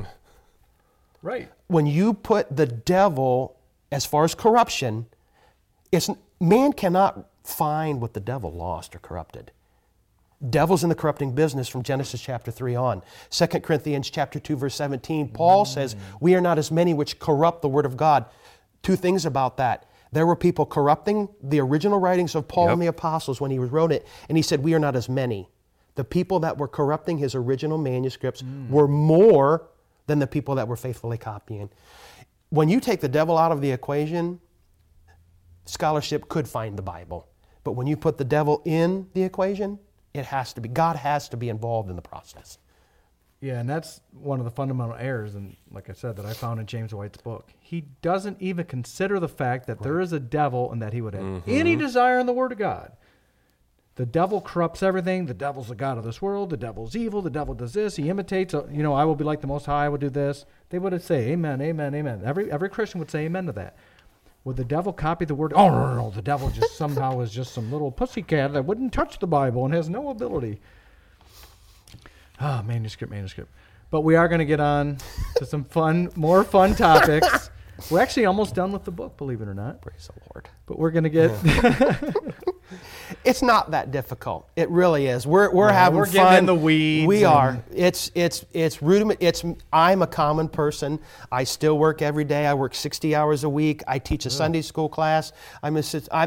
[SPEAKER 4] right.
[SPEAKER 5] When you put the devil, as far as corruption, man cannot find what the devil lost or corrupted. Devil's in the corrupting business from Genesis chapter 3 on. 2 Corinthians chapter 2, verse 17, Paul says, we are not as many which corrupt the word of God. Two things about that. There were people corrupting the original writings of Paul and the apostles when he wrote it, and he said, we are not as many. The people that were corrupting his original manuscripts were more than the people that were faithfully copying. When you take the devil out of the equation, scholarship could find the Bible. But when you put the devil in the equation, it has to be. God has to be involved in the process.
[SPEAKER 4] Yeah, and that's one of the fundamental errors, and like I said, that I found in James White's book. He doesn't even consider the fact that there is a devil and that he would have any desire in the Word of God. The devil corrupts everything. The devil's the god of this world. The devil's evil. The devil does this. He imitates. I will be like the Most High. I will do this. They would say, amen, amen, amen. Every Christian would say amen to that. Would the devil copy the Word? Oh, no. The devil just somehow is just some little pussycat that wouldn't touch the Bible and has no ability. Manuscript. But we are going to get on to some more fun topics. We're actually almost done with the book, believe it or not.
[SPEAKER 5] Praise the Lord.
[SPEAKER 4] But we're going to get...
[SPEAKER 5] It's not that difficult. It really is. We're having
[SPEAKER 4] we're
[SPEAKER 5] fun.
[SPEAKER 4] Getting in the weeds.
[SPEAKER 5] We are. It's rudiment. I'm a common person. I still work every day. I work 60 hours a week. I teach a Sunday school class. I'm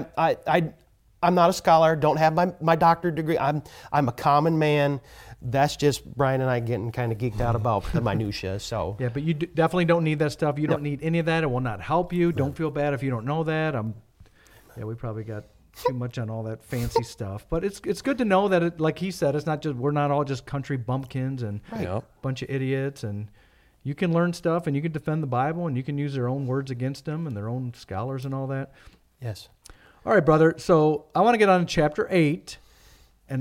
[SPEAKER 5] not a scholar. Don't have my doctorate degree. I'm a common man. That's just Brian and I getting kind of geeked out about the minutia. So
[SPEAKER 4] yeah, but you definitely don't need that stuff. You don't need any of that. It will not help you. Don't feel bad if you don't know that. We probably got too much on all that fancy stuff, but it's good to know that like he said, it's not just we're not all just country bumpkins and a bunch of idiots, and you can learn stuff and you can defend the Bible and you can use their own words against them and their own scholars and all that.
[SPEAKER 5] Yes.
[SPEAKER 4] All right, brother. So I want to get on to chapter 8, and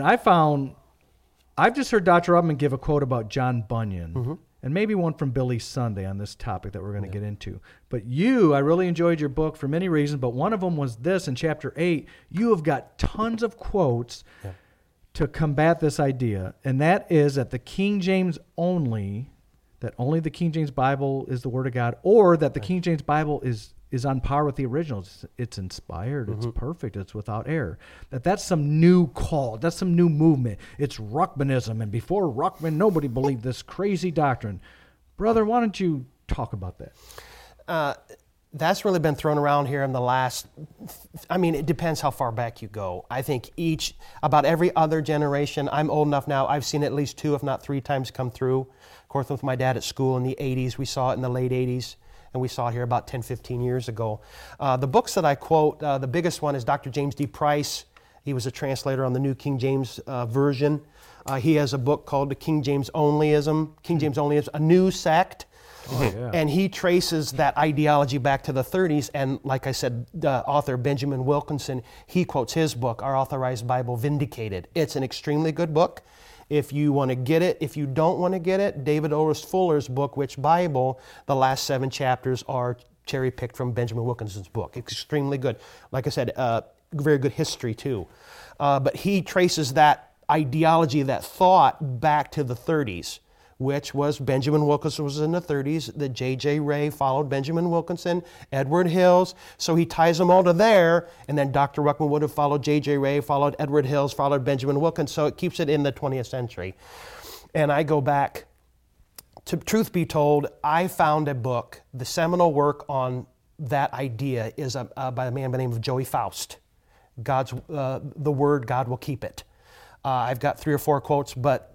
[SPEAKER 4] I've just heard Dr. Ruckman give a quote about John Bunyan, and maybe one from Billy Sunday on this topic that we're going to get into. But I really enjoyed your book for many reasons, but one of them was this in chapter 8. You have got tons of quotes to combat this idea, and that is that the King James only the King James Bible is the Word of God, or that the King James Bible is on par with the originals. It's inspired. It's perfect. It's without error. That's some new call. That's some new movement. It's Ruckmanism. And before Ruckman, nobody believed this crazy doctrine. Brother, why don't you talk about that?
[SPEAKER 5] That's really been thrown around here in the last, it depends how far back you go. I think about every other generation, I'm old enough now, I've seen at least 2, if not 3 times come through. Of course, with my dad at school in the 80s, we saw it in the late 80s. And we saw it here about 10, 15 years ago. The books that I quote, the biggest one is Dr. James D. Price. He was a translator on the New King James Version. He has a book called The King James Onlyism. King James Onlyism, a new sect.
[SPEAKER 4] Oh, yeah.
[SPEAKER 5] And he traces that ideology back to the 30s. And like I said, the author Benjamin Wilkinson, he quotes his book, Our Authorized Bible Vindicated. It's an extremely good book. If you want to get it, if you don't want to get it, David Orris Fuller's book, Which Bible, the last 7 chapters are cherry-picked from Benjamin Wilkinson's book. It's extremely good. Like I said, very good history too. But he traces that ideology, that thought back to the 30s, which was Benjamin Wilkinson was in the 30s, the J.J. Ray followed Benjamin Wilkinson, Edward Hills, so he ties them all to there, and then Dr. Ruckman would have followed J.J. Ray, followed Edward Hills, followed Benjamin Wilkinson, so it keeps it in the 20th century. And I go back, to truth be told, I found a book, the seminal work on that idea is by a man by the name of Joey Faust, the Word, God Will Keep It. I've got 3 or 4 quotes, but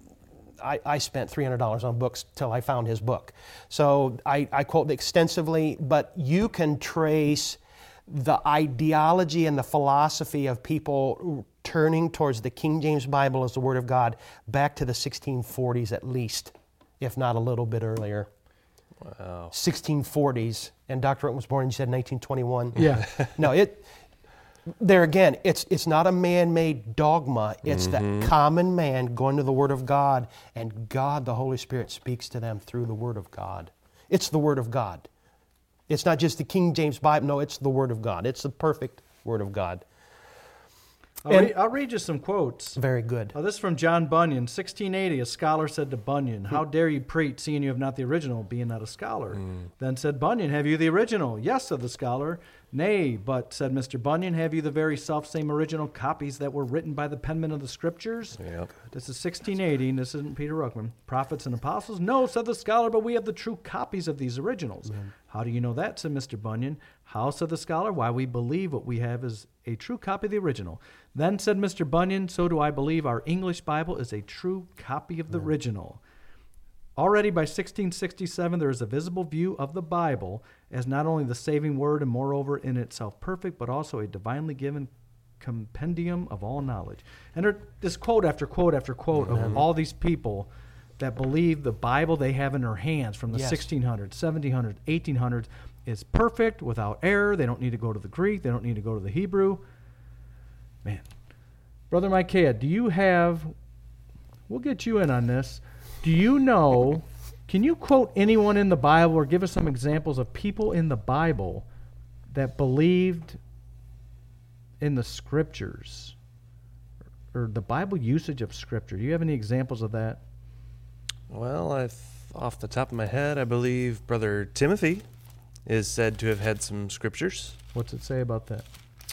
[SPEAKER 5] I spent $300 on books till I found his book. So I quote extensively, but you can trace the ideology and the philosophy of people turning towards the King James Bible as the Word of God back to the 1640s at least, if not a little bit earlier.
[SPEAKER 3] Wow.
[SPEAKER 5] 1640s. And Dr. Ruckman was born, you said, 1921.
[SPEAKER 4] Yeah.
[SPEAKER 5] No, there again, it's not a man-made dogma. It's the common man going to the Word of God, and God, the Holy Spirit, speaks to them through the Word of God. It's the Word of God. It's not just the King James Bible. No, it's the Word of God. It's the perfect Word of God.
[SPEAKER 4] I'll read you some quotes.
[SPEAKER 5] Very good.
[SPEAKER 4] This is from John Bunyan. 1680, a scholar said to Bunyan, "How dare you preach, seeing you have not the original, being not a scholar?" Then said Bunyan, "Have you the original?" "Yes," said the scholar. Nay, but, said Mr. Bunyan, have you the very self-same original copies that were written by the penmen of the Scriptures?
[SPEAKER 3] Yep.
[SPEAKER 4] This is 1680, and this isn't Peter Ruckman. Prophets and apostles? No, said the scholar, but we have the true copies of these originals. How do you know that, said Mr. Bunyan? How, said the scholar? Why, we believe what we have is a true copy of the original. Then, said Mr. Bunyan, so do I believe our English Bible is a true copy of the original. Already by 1667, there is a visible view of the Bible as not only the saving word and moreover in itself perfect, but also a divinely given compendium of all knowledge. And there, this quote after quote after quote of all these people that believe the Bible they have in their hands from the 1600s, 1700s, 1800s is perfect, without error. They don't need to go to the Greek. They don't need to go to the Hebrew. Man. Brother Micaiah, do you have, we'll get you in on this. Do you know, can you quote anyone in the Bible or give us some examples of people in the Bible that believed in the Scriptures or the Bible usage of Scripture? Do you have any examples of that?
[SPEAKER 3] Well, off the top of my head, I believe Brother Timothy is said to have had some scriptures.
[SPEAKER 4] What's it say about that?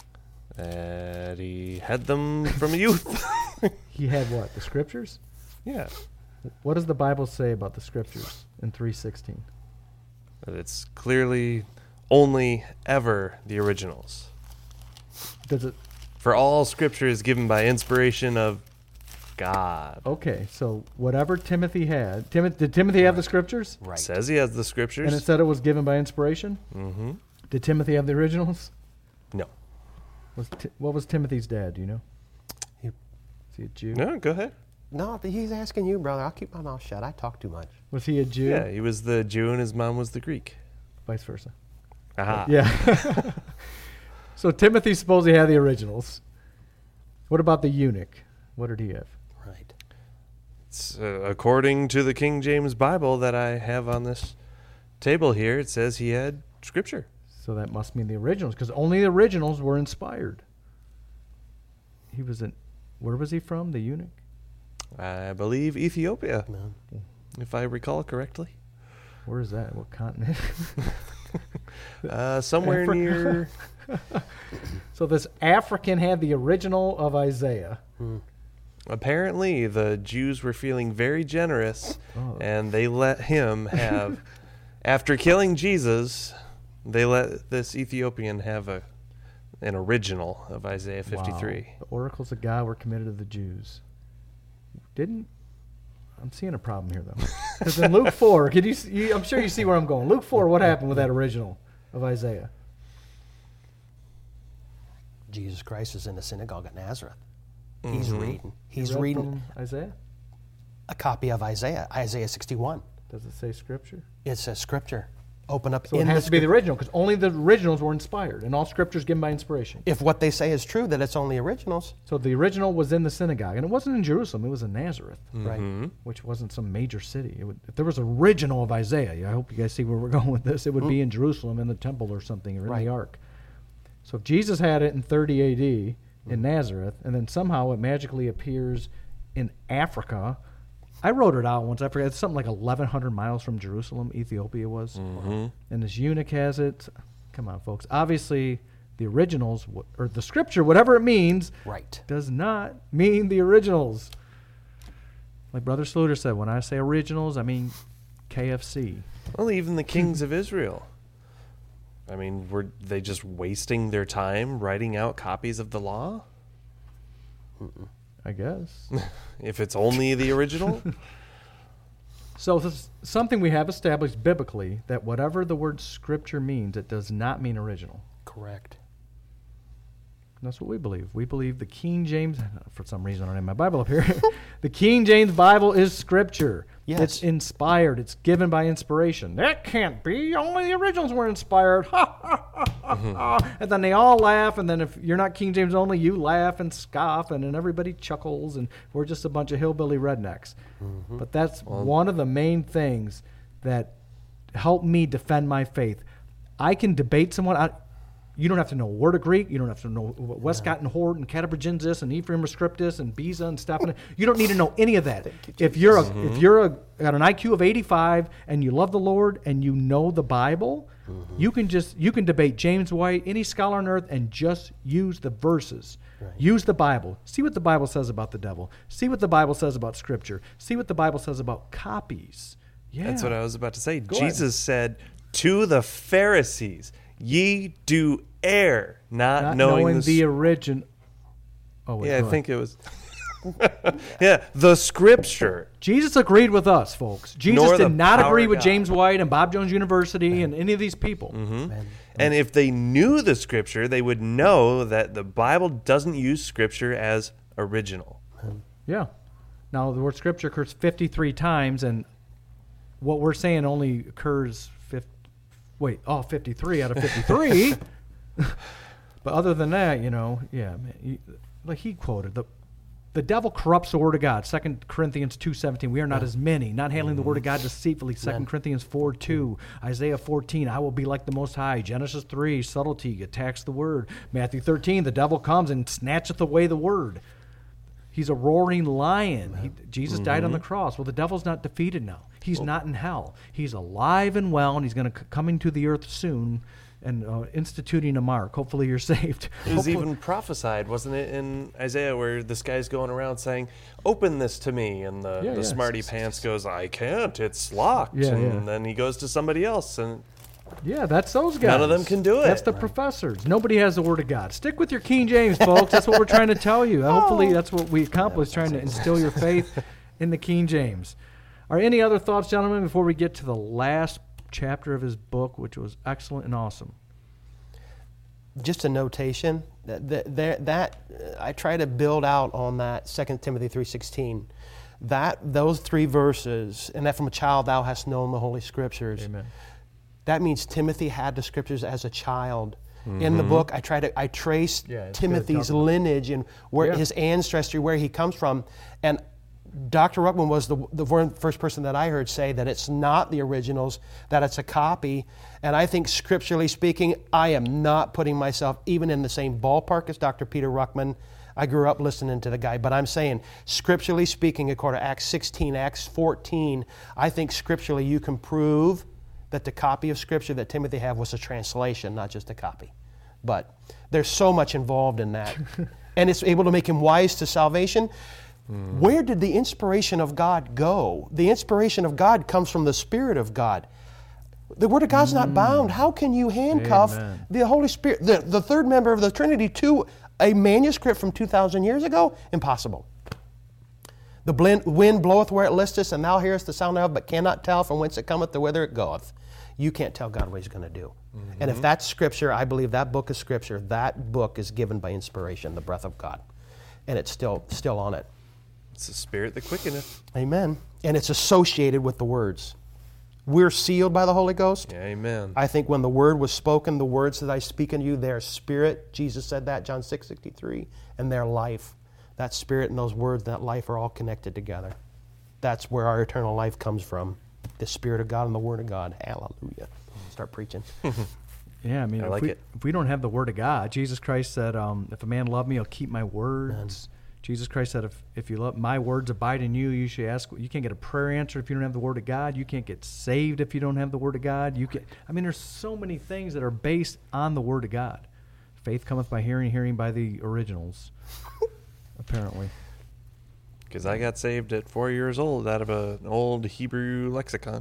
[SPEAKER 3] And he had them from youth.
[SPEAKER 4] He had what? The Scriptures?
[SPEAKER 3] Yeah.
[SPEAKER 4] What does the Bible say about the Scriptures in 3:16?
[SPEAKER 3] But it's clearly only ever the originals.
[SPEAKER 4] Does it?
[SPEAKER 3] For all Scripture is given by inspiration of God.
[SPEAKER 4] Okay, so whatever Timothy had, did Timothy have the Scriptures?
[SPEAKER 5] Right.
[SPEAKER 3] It says he has the Scriptures.
[SPEAKER 4] And it said it was given by inspiration?
[SPEAKER 3] Mm-hmm.
[SPEAKER 4] Did Timothy have the originals?
[SPEAKER 3] No.
[SPEAKER 4] What was Timothy's dad? Do you know?
[SPEAKER 5] He-
[SPEAKER 4] Is he a Jew?
[SPEAKER 3] No, go ahead.
[SPEAKER 5] No, he's asking you, brother. I'll keep my mouth shut. I talk too much.
[SPEAKER 4] Was he a Jew?
[SPEAKER 3] Yeah, he was the Jew and his mom was the Greek.
[SPEAKER 4] Vice versa.
[SPEAKER 3] Aha.
[SPEAKER 4] Yeah. So Timothy supposedly had the originals. What about the eunuch? What did he have?
[SPEAKER 5] Right.
[SPEAKER 3] It's, according to the King James Bible that I have on this table here, it says he had Scripture.
[SPEAKER 4] So that must mean the originals, because only the originals were inspired. He was in, where was he from, the eunuch?
[SPEAKER 3] I believe Ethiopia,
[SPEAKER 5] No.
[SPEAKER 3] if I recall correctly.
[SPEAKER 4] Where is that? What continent?
[SPEAKER 3] Somewhere
[SPEAKER 4] Africa?
[SPEAKER 3] near...
[SPEAKER 4] So this African had the original of Isaiah.
[SPEAKER 3] Apparently, the Jews were feeling very generous, and they let him have... After killing Jesus, they let this Ethiopian have an original of Isaiah 53.
[SPEAKER 4] Wow. The oracles of God were committed to the Jews. I'm seeing a problem here, though. Because in Luke 4, I'm sure you see where I'm going. Luke 4, what happened with that original of Isaiah?
[SPEAKER 5] Jesus Christ is in the synagogue at Nazareth. He's reading. He's
[SPEAKER 4] Read
[SPEAKER 5] reading
[SPEAKER 4] from Isaiah?
[SPEAKER 5] a copy of Isaiah 61.
[SPEAKER 4] Does it say Scripture?
[SPEAKER 5] It says Scripture. Open up
[SPEAKER 4] So it
[SPEAKER 5] in
[SPEAKER 4] has
[SPEAKER 5] the
[SPEAKER 4] to be the
[SPEAKER 5] Scripture.
[SPEAKER 4] original, because only the originals were inspired, and all Scripture is given by inspiration.
[SPEAKER 5] If what they say is true, that it's only originals.
[SPEAKER 4] So the original was in the synagogue, and it wasn't in Jerusalem, it was in Nazareth,
[SPEAKER 5] Right.
[SPEAKER 4] which wasn't some major city. If there was an original of Isaiah, I hope you guys see where we're going with this, it would be in Jerusalem in the temple or something, or in
[SPEAKER 5] Right.
[SPEAKER 4] the ark. So if Jesus had it in 30 AD in Nazareth, and then somehow it magically appears in Africa, I wrote it out once. I forget. It's something like 1,100 miles from Jerusalem, Ethiopia was. And this eunuch has it. Come on, folks. Obviously, the originals, or the Scripture, whatever it means,
[SPEAKER 5] Right.
[SPEAKER 4] does not mean the originals. Like Brother Sluter said, when I say originals, I mean KFC.
[SPEAKER 3] Well, even the kings of Israel. I mean, were they just wasting their time writing out copies of the law?
[SPEAKER 4] I guess.
[SPEAKER 3] If it's only the original?
[SPEAKER 4] So this is something we have established biblically, that whatever the word Scripture means, it does not mean original.
[SPEAKER 5] Correct.
[SPEAKER 4] And that's what we believe. We believe the King James, for some reason I don't have my Bible up here, the King James Bible is Scripture.
[SPEAKER 5] Yes.
[SPEAKER 4] It's inspired. It's given by inspiration. That can't be. Only the originals were inspired. Ha, ha, ha, ha, ha. And then they all laugh, and then if you're not King James only, you laugh and scoff, and then everybody chuckles, and we're just a bunch of hillbilly rednecks. But that's one of the main things that help me defend my faith. I can debate someone. You don't have to know a word of Greek. You don't have to know Westcott and Hort and Catabragensis and Ephraim Scriptus and Beza and Stephan. You don't need to know any of that. If you're got an IQ of 85 and you love the Lord and you know the Bible, you can debate James White, any scholar on earth, and just use the verses. Right. Use the Bible. See what the Bible says about the devil. See what the Bible says about Scripture. See what the Bible says about copies. Yeah.
[SPEAKER 3] That's what I was about to say. Jesus said to the Pharisees, ye do err, not knowing
[SPEAKER 4] the original. Oh, wait,
[SPEAKER 3] yeah, I think it was. Yeah, the Scripture.
[SPEAKER 4] Jesus agreed with us, folks. Jesus did not agree with James White and Bob Jones University and any of these people.
[SPEAKER 3] And if they knew the Scripture, they would know that the Bible doesn't use Scripture as original.
[SPEAKER 4] Yeah. Now, the word Scripture occurs 53 times, and what we're saying only occurs 53 out of 53. But other than that, like he quoted, the devil corrupts the word of God. 2 Corinthians 2:17. We are not as many, not handling the word of God deceitfully. 2 Corinthians 4:2. Isaiah 14. I will be like the Most High. Genesis 3. Subtlety attacks the word. Matthew 13. The devil comes and snatcheth away the word. He's a roaring lion. Jesus died on the cross. Well, the devil's not defeated now. He's not in hell. He's alive and well, and he's going to come into the earth soon and instituting a mark. Hopefully you're saved.
[SPEAKER 3] It was even prophesied, wasn't it, in Isaiah, where this guy's going around saying, open this to me, and the smarty pants goes, I can't, it's locked. Then he goes to somebody else, and
[SPEAKER 4] that's those guys.
[SPEAKER 3] None of them can do it.
[SPEAKER 4] That's the professors. Nobody has the Word of God. Stick with your King James, folks. That's what we're trying to tell you. Hopefully that's what we accomplish, trying to instill your faith in the King James. Are any other thoughts, gentlemen, before we get to the last chapter of his book, which was excellent and awesome?
[SPEAKER 5] Just a notation that I try to build out on that 2 Timothy 3:16. Those 3 verses, and that from a child thou hast known the Holy Scriptures.
[SPEAKER 4] Amen.
[SPEAKER 5] That means Timothy had the Scriptures as a child. In the book, I trace Timothy's lineage and where his ancestry, where he comes from, and Dr. Ruckman was the first person that I heard say that it's not the originals, that it's a copy. And I think scripturally speaking, I am not putting myself even in the same ballpark as Dr. Peter Ruckman. I grew up listening to the guy, but I'm saying scripturally speaking, according to Acts 16, Acts 14, I think scripturally you can prove that the copy of Scripture that Timothy had was a translation, not just a copy. But there's so much involved in that. And it's able to make him wise to salvation. Where did the inspiration of God go? The inspiration of God comes from the Spirit of God. The Word of God's not bound. How can you handcuff the Holy Spirit, the third member of the Trinity, to a manuscript from 2,000 years ago? Impossible. The wind bloweth where it listeth, and thou hearest the sound thereof, but cannot tell from whence it cometh to whither it goeth. You can't tell God what He's going to do. And if that's Scripture, I believe that book is Scripture. That book is given by inspiration, the breath of God. And it's still on it.
[SPEAKER 3] It's the Spirit that quickeneth.
[SPEAKER 5] Amen. And it's associated with the words. We're sealed by the Holy Ghost.
[SPEAKER 3] Yeah, amen.
[SPEAKER 5] I think when the word was spoken, the words that I speak unto you, their spirit, Jesus said that, John 6:63, and their life. That spirit and those words, that life are all connected together. That's where our eternal life comes from. The Spirit of God and the Word of God. Hallelujah. Start preaching.
[SPEAKER 4] Yeah, I mean,
[SPEAKER 3] I
[SPEAKER 4] if we don't have the Word of God, Jesus Christ said, if a man love me, he'll keep my words. Amen. Jesus Christ said, if you love my words abide in you, you should ask. You can't get a prayer answer if you don't have the Word of God. You can't get saved if you don't have the Word of God. There's so many things that are based on the Word of God. Faith cometh by hearing, hearing by the originals, apparently.
[SPEAKER 3] Because I got saved at 4 years old out of an old Hebrew lexicon.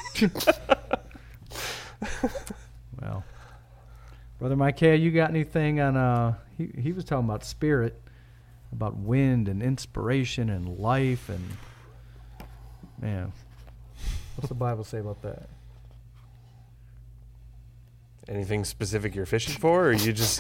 [SPEAKER 4] Well, Brother Micaiah, you got anything on, he was talking about spirit, about wind and inspiration and life, and man, what's the Bible say about that?
[SPEAKER 3] Anything specific you're fishing for, or you just...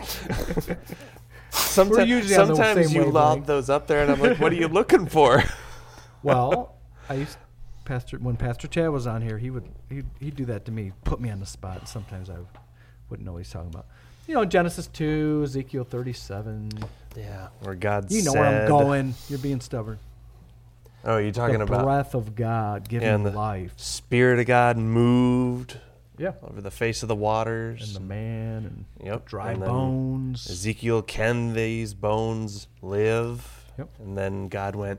[SPEAKER 3] Sometimes you lob those up there, and I'm like, what are you looking for?
[SPEAKER 4] Well, when Pastor Chad was on here, he'd do that to me, put me on the spot, and sometimes I wouldn't know what he's talking about. Genesis 2, Ezekiel 37.
[SPEAKER 5] Yeah.
[SPEAKER 3] Where God
[SPEAKER 4] said... You know where I'm going. You're being stubborn.
[SPEAKER 3] Oh, you're talking about...
[SPEAKER 4] The breath of God giving life.
[SPEAKER 3] Spirit of God moved
[SPEAKER 4] Yeah.
[SPEAKER 3] over the face of the waters.
[SPEAKER 4] And the man and
[SPEAKER 3] Yep.
[SPEAKER 4] dry
[SPEAKER 3] And then
[SPEAKER 4] bones.
[SPEAKER 3] Ezekiel, can these bones live?
[SPEAKER 4] Yep.
[SPEAKER 3] And then God went,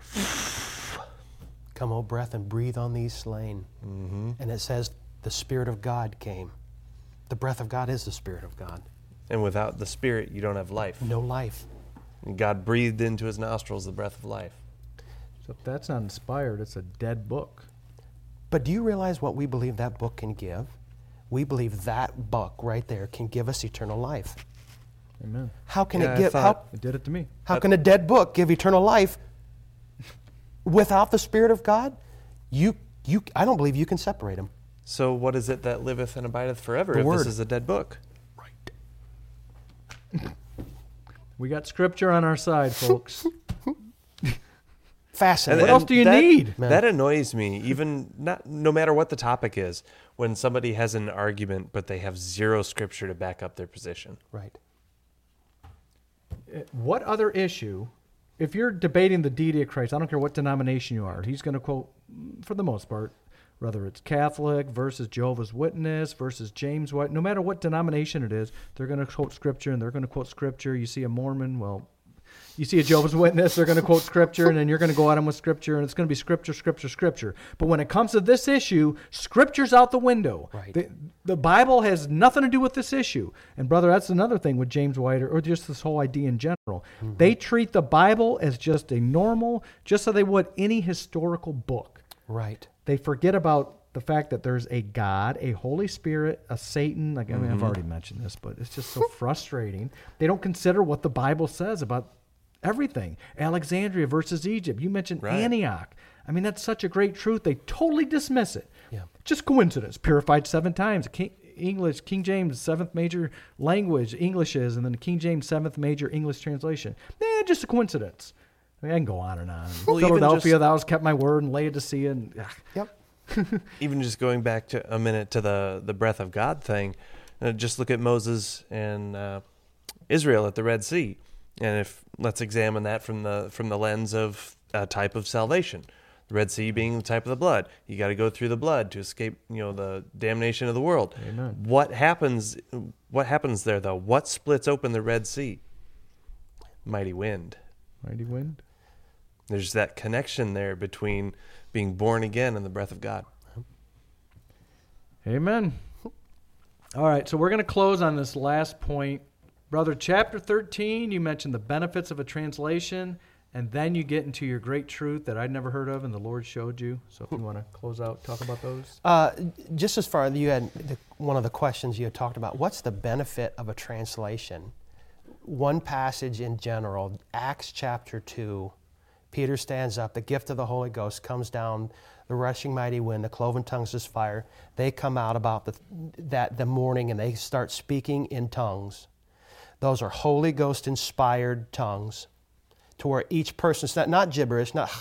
[SPEAKER 5] Come, O breath, and breathe on these slain. And it says, the Spirit of God came. The breath of God is the Spirit of God.
[SPEAKER 3] and without the Spirit, you don't have life.
[SPEAKER 5] No life.
[SPEAKER 3] And God breathed into his nostrils the breath of life.
[SPEAKER 4] So if that's not inspired, it's a dead book.
[SPEAKER 5] But do you realize what we believe that book can give? We believe that book right there can give us eternal life.
[SPEAKER 4] Amen.
[SPEAKER 5] How can
[SPEAKER 3] Yeah,
[SPEAKER 5] it
[SPEAKER 3] I
[SPEAKER 5] give?
[SPEAKER 3] thought-
[SPEAKER 4] It did it to me.
[SPEAKER 5] How can a dead book give eternal life without the Spirit of God? I don't believe you can separate them.
[SPEAKER 3] So what is it that liveth and abideth forever
[SPEAKER 5] The
[SPEAKER 3] if
[SPEAKER 5] Word.
[SPEAKER 3] this is a dead book?
[SPEAKER 4] We got scripture on our side, folks.
[SPEAKER 5] Fascinating.
[SPEAKER 4] What else do you need?
[SPEAKER 3] That annoys me, even no matter what the topic is, when somebody has an argument but they have zero scripture to back up their position.
[SPEAKER 5] Right.
[SPEAKER 4] What other issue, if you're debating the deity of Christ, I don't care what denomination you are, he's going to quote, for the most part, whether it's Catholic versus Jehovah's Witness versus James White, no matter what denomination it is, they're going to quote Scripture, and they're going to quote Scripture. You see a Mormon, well, you see a Jehovah's Witness, they're going to quote Scripture, and then you're going to go at them with Scripture, and it's going to be Scripture, Scripture, Scripture. But when it comes to this issue, Scripture's out the window.
[SPEAKER 5] Right.
[SPEAKER 4] The Bible has nothing to do with this issue. And brother, that's another thing with James White, or just this whole idea in general. Mm-hmm. They treat the Bible as just a normal, just so they would any historical book.
[SPEAKER 5] Right.
[SPEAKER 4] They forget about the fact that there's a God, a Holy Spirit, a Satan. Like, I mean, I've already mentioned this, but it's just so frustrating. They don't consider what the Bible says about everything. Alexandria versus Egypt. You mentioned
[SPEAKER 3] Right.
[SPEAKER 4] Antioch. I mean, that's such a great truth. They totally dismiss it.
[SPEAKER 5] Yeah.
[SPEAKER 4] Just coincidence. Purified 7 times. King James, 7th major language, English is, and then the King James, 7th major English translation. Just a coincidence. I mean, I can go on and on.
[SPEAKER 3] Well, even
[SPEAKER 4] Philadelphia,
[SPEAKER 3] just-
[SPEAKER 4] thou hast kept my word, and Laodicea, and
[SPEAKER 5] Yep.
[SPEAKER 3] Even just going back to a minute to the breath of God thing, just look at Moses and Israel at the Red Sea, and let's examine that from the lens of a type of salvation. The Red Sea being the type of the blood. You got to go through the blood to escape, the damnation of the world.
[SPEAKER 4] Amen.
[SPEAKER 3] What happens there though? What splits open the Red Sea? Mighty wind.
[SPEAKER 4] mighty wind.
[SPEAKER 3] There's that connection there between being born again and the breath of God.
[SPEAKER 4] Amen. All right, so we're going to close on this last point. Brother, chapter 13, you mentioned the benefits of a translation, and then you get into your great truth that I'd never heard of and the Lord showed you. So if you want to close out, talk about those.
[SPEAKER 5] Just as far as you had one of the questions you had talked about, what's the benefit of a translation? One passage in general, Acts chapter 2, Peter stands up, the gift of the Holy Ghost comes down, the rushing mighty wind, the cloven tongues as fire. They come out about the morning and they start speaking in tongues. Those are Holy Ghost inspired tongues, to where each person's not gibberish, not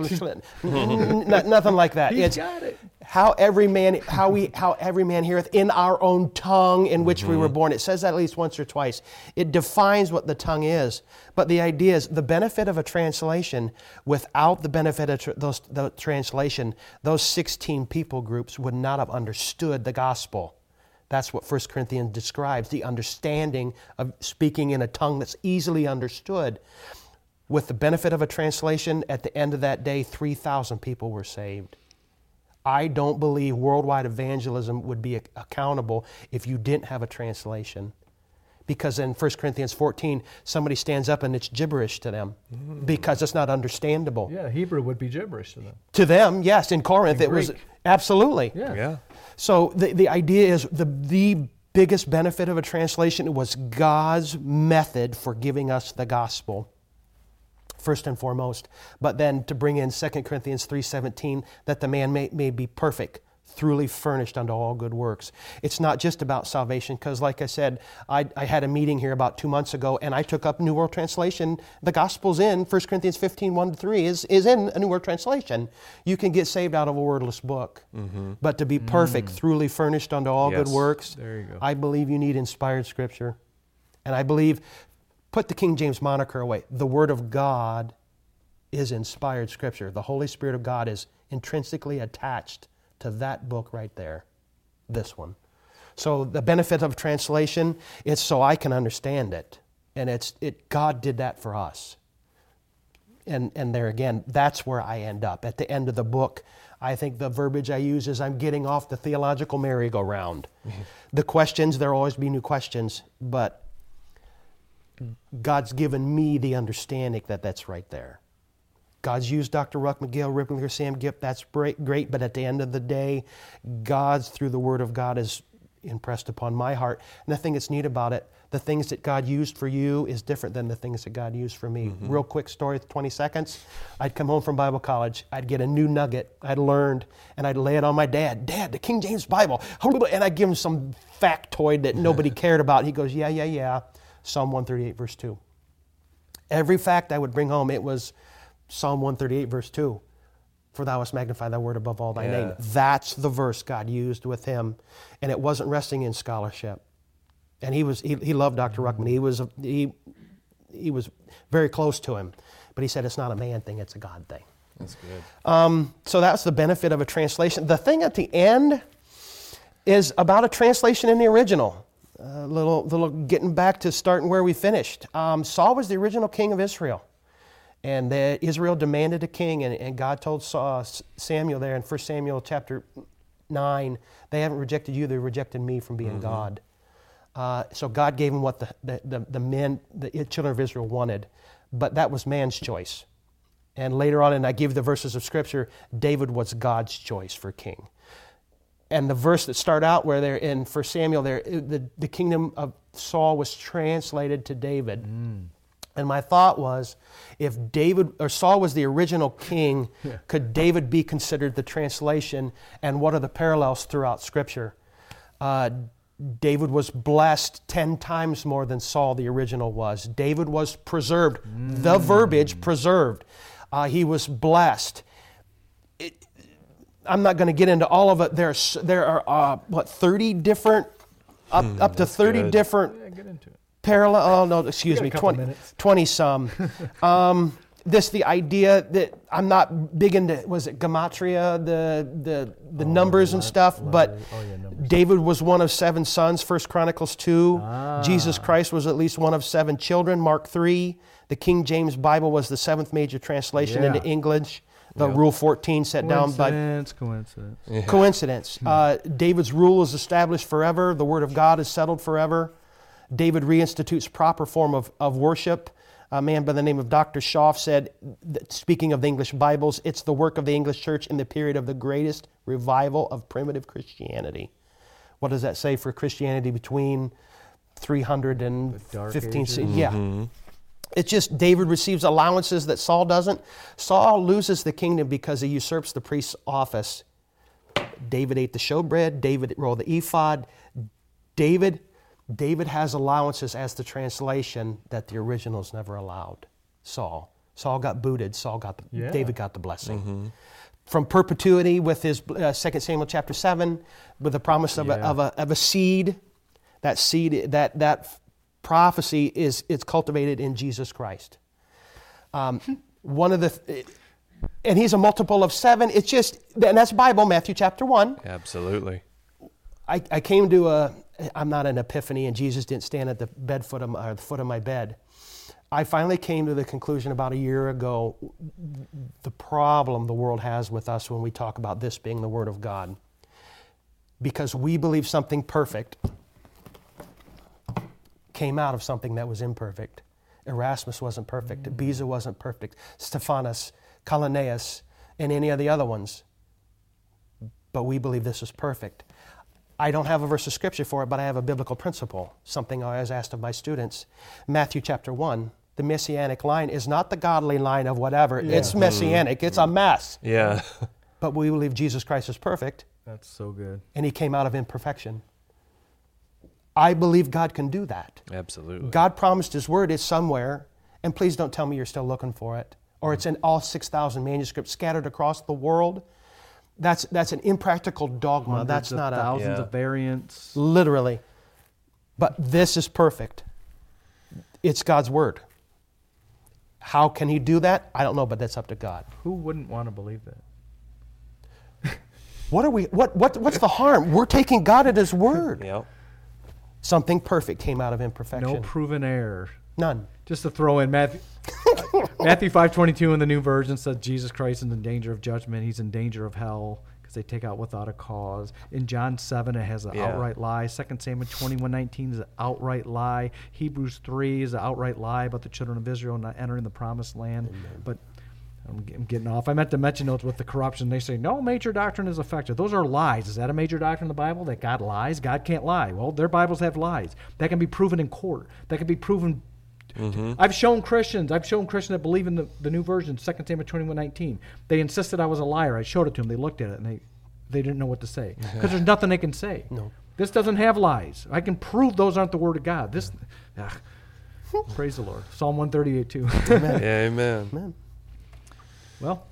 [SPEAKER 5] nothing like that.
[SPEAKER 4] He's got it.
[SPEAKER 5] How every man heareth in our own tongue in which we were born. It says that at least once or twice. It defines what the tongue is. But the idea is the benefit of a translation, without the benefit of the translation, those 16 people groups would not have understood the gospel. That's what 1 Corinthians describes, the understanding of speaking in a tongue that's easily understood. With the benefit of a translation, at the end of that day, 3,000 people were saved. I don't believe worldwide evangelism would be accountable if you didn't have a translation. Because in 1 Corinthians 14, somebody stands up and it's gibberish to them because it's not understandable.
[SPEAKER 4] Yeah, Hebrew would be gibberish to them.
[SPEAKER 5] To them, yes. In Corinth, it was
[SPEAKER 4] Greek.
[SPEAKER 5] absolutely.
[SPEAKER 3] Yeah.
[SPEAKER 5] So the idea is the biggest benefit of a translation was God's method for giving us the gospel, first and foremost. But then to bring in 2 Corinthians 3:17, that the man may be perfect, thoroughly furnished unto all good works. It's not just about salvation, because like I said, I had a meeting here about 2 months ago, and I took up New World Translation. The gospel's in 1 Corinthians 15, 1-3 is in a New World Translation. You can get saved out of a wordless book. But to be perfect, thoroughly furnished unto all good
[SPEAKER 3] Yes.
[SPEAKER 5] works,
[SPEAKER 4] There you go.
[SPEAKER 5] I believe you need inspired Scripture. And I believe, put the King James moniker away, the Word of God is inspired Scripture. The Holy Spirit of God is intrinsically attached to that book right there. this one. So the benefit of translation is so I can understand it. And God did that for us. And there again, that's where I end up. At the end of the book, I think the verbiage I use is I'm getting off the theological merry-go-round. The questions, there'll always be new questions, but God's given me the understanding that that's right there. God's used Dr. Ruck McGill, Riplinger, Sam Gipp, that's great, but at the end of the day, God's, through the Word of God, is impressed upon my heart. And the thing that's neat about it, the things that God used for you is different than the things that God used for me. Mm-hmm. Real quick story, 20 seconds. I'd come home from Bible college. I'd get a new nugget I'd learned, and I'd lay it on my dad. Dad, the King James Bible. And I'd give him some factoid that nobody cared about. He goes, yeah. Psalm 138, verse 2. Every fact I would bring home, it was Psalm 138, verse 2. For thou hast magnified thy word above all thy name. That's the verse God used with him. And it wasn't resting in scholarship. And he loved Dr. Ruckman. He was very close to him. But he said it's not a man thing, it's a God thing.
[SPEAKER 3] That's good.
[SPEAKER 5] So that's the benefit of a translation. The thing at the end is about a translation in the original. Little getting back to starting where we finished. Saul was the original king of Israel. And Israel demanded a king, and God told Samuel there in 1 Samuel chapter 9, they haven't rejected you, they rejected me from being God. So God gave him what the children of Israel wanted, but that was man's choice. And later on, and I give the verses of Scripture, David was God's choice for king. And the verse that start out where they're in 1 Samuel, the kingdom of Saul was translated to David. And my thought was, if Saul was the original king, could David be considered the translation? And what are the parallels throughout Scripture? David was blessed 10 times more than Saul, the original, was. David was preserved. The verbiage, preserved. He was blessed. I'm not going to get into all of it. There are 30 different, up to 30
[SPEAKER 3] good.
[SPEAKER 5] different...
[SPEAKER 4] Yeah, get into it.
[SPEAKER 5] Parallel, oh no, excuse me, 20 some. The idea that I'm not big into, was it gematria, the numbers and stuff, but David was one of 7 sons, 1 Chronicles 2. Jesus Christ was at least one of 7 children, Mark 3. The King James Bible was the 7th major translation into English. The Rule 14 set down by... Coincidence. David's rule is established forever. The Word of God is settled forever. David reinstitutes proper form of worship. A man by the name of Dr. Schaff said, speaking of the English Bibles, it's the work of the English church in the period of the greatest revival of primitive Christianity. What does that say for Christianity between 300 and 15? Yeah. It's just David receives allowances that Saul doesn't. Saul loses the kingdom because he usurps the priest's office. David ate the showbread. David rolled the ephod. David has allowances as the translation that the originals never allowed. Saul got booted. David got the blessing. From perpetuity with his 2 Samuel chapter 7, with the promise of a seed. That seed, that prophecy it's cultivated in Jesus Christ. And he's a multiple of 7. It's just, and that's Bible, Matthew chapter 1.
[SPEAKER 3] Absolutely.
[SPEAKER 5] I came to I'm not an epiphany, and Jesus didn't stand at the foot of my bed. I finally came to the conclusion about a year ago, the problem the world has with us when we talk about this being the Word of God. Because we believe something perfect came out of something that was imperfect. Erasmus wasn't perfect. Beza wasn't perfect. Stephanus, Calaneus, and any of the other ones. But we believe this is perfect. I don't have a verse of Scripture for it, but I have a biblical principle, something I always asked of my students. Matthew chapter 1, the Messianic line is not the godly line of whatever. Yeah. It's Messianic. It's a mess.
[SPEAKER 3] Yeah.
[SPEAKER 5] But we believe Jesus Christ is perfect.
[SPEAKER 4] That's so good.
[SPEAKER 5] And He came out of imperfection. I believe God can do that.
[SPEAKER 3] Absolutely.
[SPEAKER 5] God promised His Word is somewhere, and please don't tell me you're still looking for it, or it's in all 6,000 manuscripts scattered across the world. That's an impractical dogma.
[SPEAKER 4] Hundreds
[SPEAKER 5] That's not
[SPEAKER 4] thousands of variants.
[SPEAKER 5] Literally. But this is perfect. It's God's Word. How can He do that? I don't know, but that's up to God.
[SPEAKER 4] Who wouldn't want to believe that?
[SPEAKER 5] What's the harm? We're taking God at His word.
[SPEAKER 3] Yep.
[SPEAKER 5] Something perfect came out of imperfection.
[SPEAKER 4] No proven error.
[SPEAKER 5] None.
[SPEAKER 4] Just to throw in Matthew 5:22 in the New Version says Jesus Christ is in danger of judgment. He's in danger of hell because they take out without a cause. In John 7, it has an outright lie. 2 Samuel 21:19 is an outright lie. Hebrews 3 is an outright lie about the children of Israel not entering the promised land. Amen. But I'm getting off. I meant to mention those with the corruption. They say no major doctrine is affected. Those are lies. Is that a major doctrine in the Bible that God lies? God can't lie. Well, their Bibles have lies. That can be proven in court. That can be proven. I've shown Christians that believe in the New Version, 2 Samuel 21:19. They insisted I was a liar. I showed it to them. They looked at it and they didn't know what to say because there's nothing they can say.
[SPEAKER 5] No.
[SPEAKER 4] This doesn't have lies. I can prove those aren't the Word of God. Praise the Lord. Psalm 138 too.
[SPEAKER 5] Amen.
[SPEAKER 3] Yeah, amen.
[SPEAKER 5] Amen.
[SPEAKER 4] Well,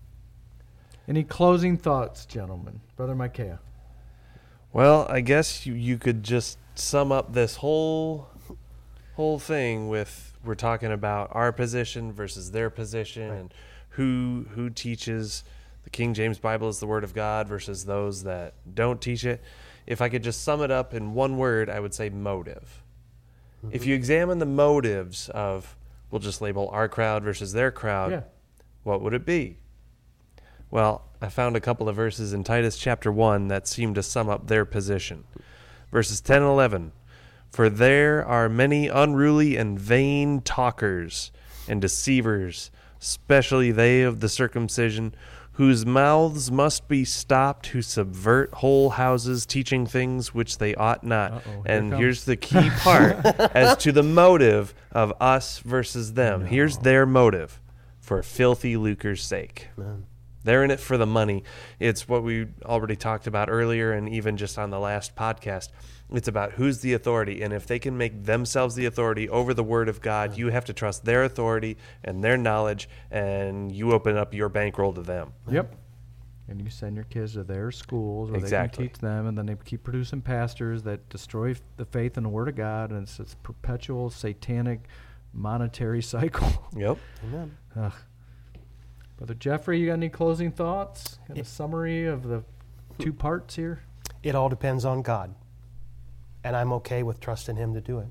[SPEAKER 4] any closing thoughts, gentlemen? Brother Micaiah.
[SPEAKER 3] Well, I guess you could just sum up this whole thing with we're talking about our position versus their position, right, and who teaches the King James Bible as the Word of God versus those that don't teach it. If I could just sum it up in one word, I would say motive. Mm-hmm. If you examine the motives of, we'll just label our crowd versus their crowd, what would it be? Well, I found a couple of verses in Titus chapter 1 that seem to sum up their position. Verses 10 and 11. For there are many unruly and vain talkers and deceivers, especially they of the circumcision, whose mouths must be stopped, who subvert whole houses, teaching things which they ought not. And here's the key part as to the motive of us versus them. Here's their motive: for filthy lucre's sake.
[SPEAKER 5] Man.
[SPEAKER 3] They're in it for the money. It's what we already talked about earlier and even just on the last podcast. It's about who's the authority. And if they can make themselves the authority over the Word of God, you have to trust their authority and their knowledge, and you open up your bankroll to them.
[SPEAKER 4] Yep. And you send your kids to their schools where they can teach them, and then they keep producing pastors that destroy the faith in the Word of God, and it's this perpetual satanic monetary cycle.
[SPEAKER 3] Yep.
[SPEAKER 5] Amen.
[SPEAKER 4] Brother Jeffrey, you got any closing thoughts? A summary of the two parts here?
[SPEAKER 5] It all depends on God. And I'm okay with trusting Him to do it.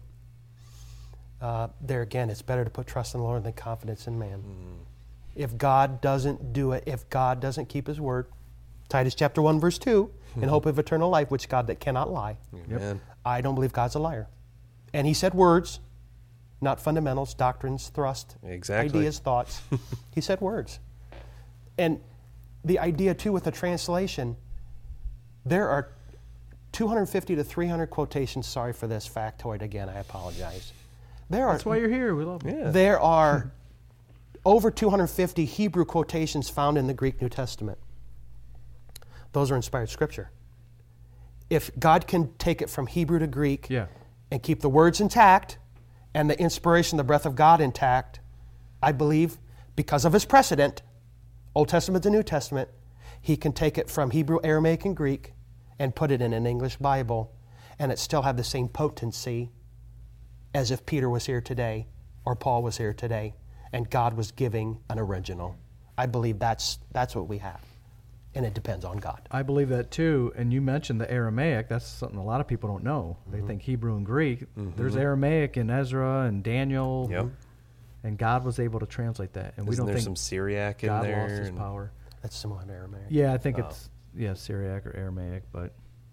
[SPEAKER 5] There again, it's better to put trust in the Lord than confidence in man. If God doesn't do it, if God doesn't keep His word, Titus chapter 1, verse 2, in hope of eternal life, which God that cannot lie.
[SPEAKER 3] Amen.
[SPEAKER 5] I don't believe God's a liar. And He said words, not fundamentals, doctrines, thrust, ideas, thoughts. He said words. And the idea, too, with the translation, there are 250 to 300 quotations. Sorry for this factoid again. I apologize.
[SPEAKER 4] That's why you're here. We love you.
[SPEAKER 3] Yeah.
[SPEAKER 5] There are over 250 Hebrew quotations found in the Greek New Testament. Those are inspired scripture. If God can take it from Hebrew to Greek and keep the words intact and the inspiration, the breath of God intact, I believe, because of His precedent, Old Testament to New Testament, He can take it from Hebrew, Aramaic, and Greek and put it in an English Bible, and it still have the same potency as if Peter was here today or Paul was here today and God was giving an original. I believe that's what we have, and it depends on God.
[SPEAKER 4] I believe that too, and you mentioned the Aramaic. That's something a lot of people don't know. They think Hebrew and Greek. There's Aramaic in Ezra and Daniel.
[SPEAKER 3] Yep.
[SPEAKER 4] And God was able to translate that. And we don't think
[SPEAKER 3] some Syriac in
[SPEAKER 4] God
[SPEAKER 3] there.
[SPEAKER 4] lost His power.
[SPEAKER 5] That's similar to Aramaic.
[SPEAKER 4] Yeah, I think it's Syriac or Aramaic. But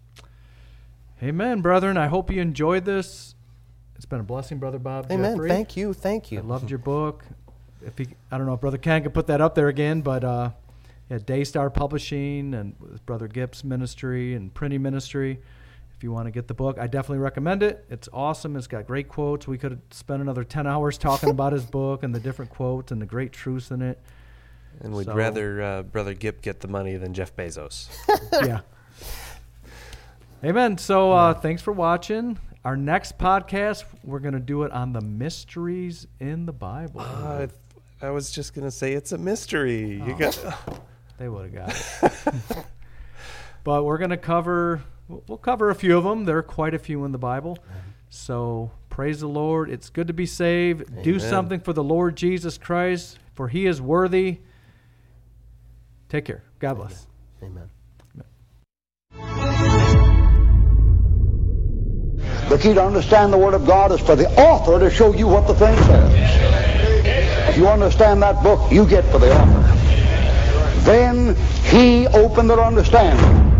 [SPEAKER 4] amen, brethren. I hope you enjoyed this. It's been a blessing, Brother Bob.
[SPEAKER 5] Amen.
[SPEAKER 4] Jeffrey.
[SPEAKER 5] Thank you. Thank you.
[SPEAKER 4] I loved your book. I don't know if Brother Ken could put that up there again, but Daystar Publishing and with Brother Gipp's ministry and printing ministry. If you want to get the book, I definitely recommend it. It's awesome. It's got great quotes. We could have spent another 10 hours talking about his book and the different quotes and the great truths in it.
[SPEAKER 3] And we'd rather Brother Gipp get the money than Jeff Bezos.
[SPEAKER 4] Yeah. Amen. So thanks for watching. Our next podcast, we're going to do it on the mysteries in the Bible.
[SPEAKER 3] I was just going to say it's a mystery.
[SPEAKER 4] Oh.
[SPEAKER 3] You got.
[SPEAKER 4] They would have got it. But we're going to we'll cover a few of them. There are quite a few in the Bible. So praise the Lord. It's good to be saved. Amen. Do something for the Lord Jesus Christ, for He is worthy. Take care. God bless.
[SPEAKER 5] Amen.
[SPEAKER 1] The key to understand the Word of God is for the author to show you what the thing says. If you understand that book, you get for the author. Then he opened their understanding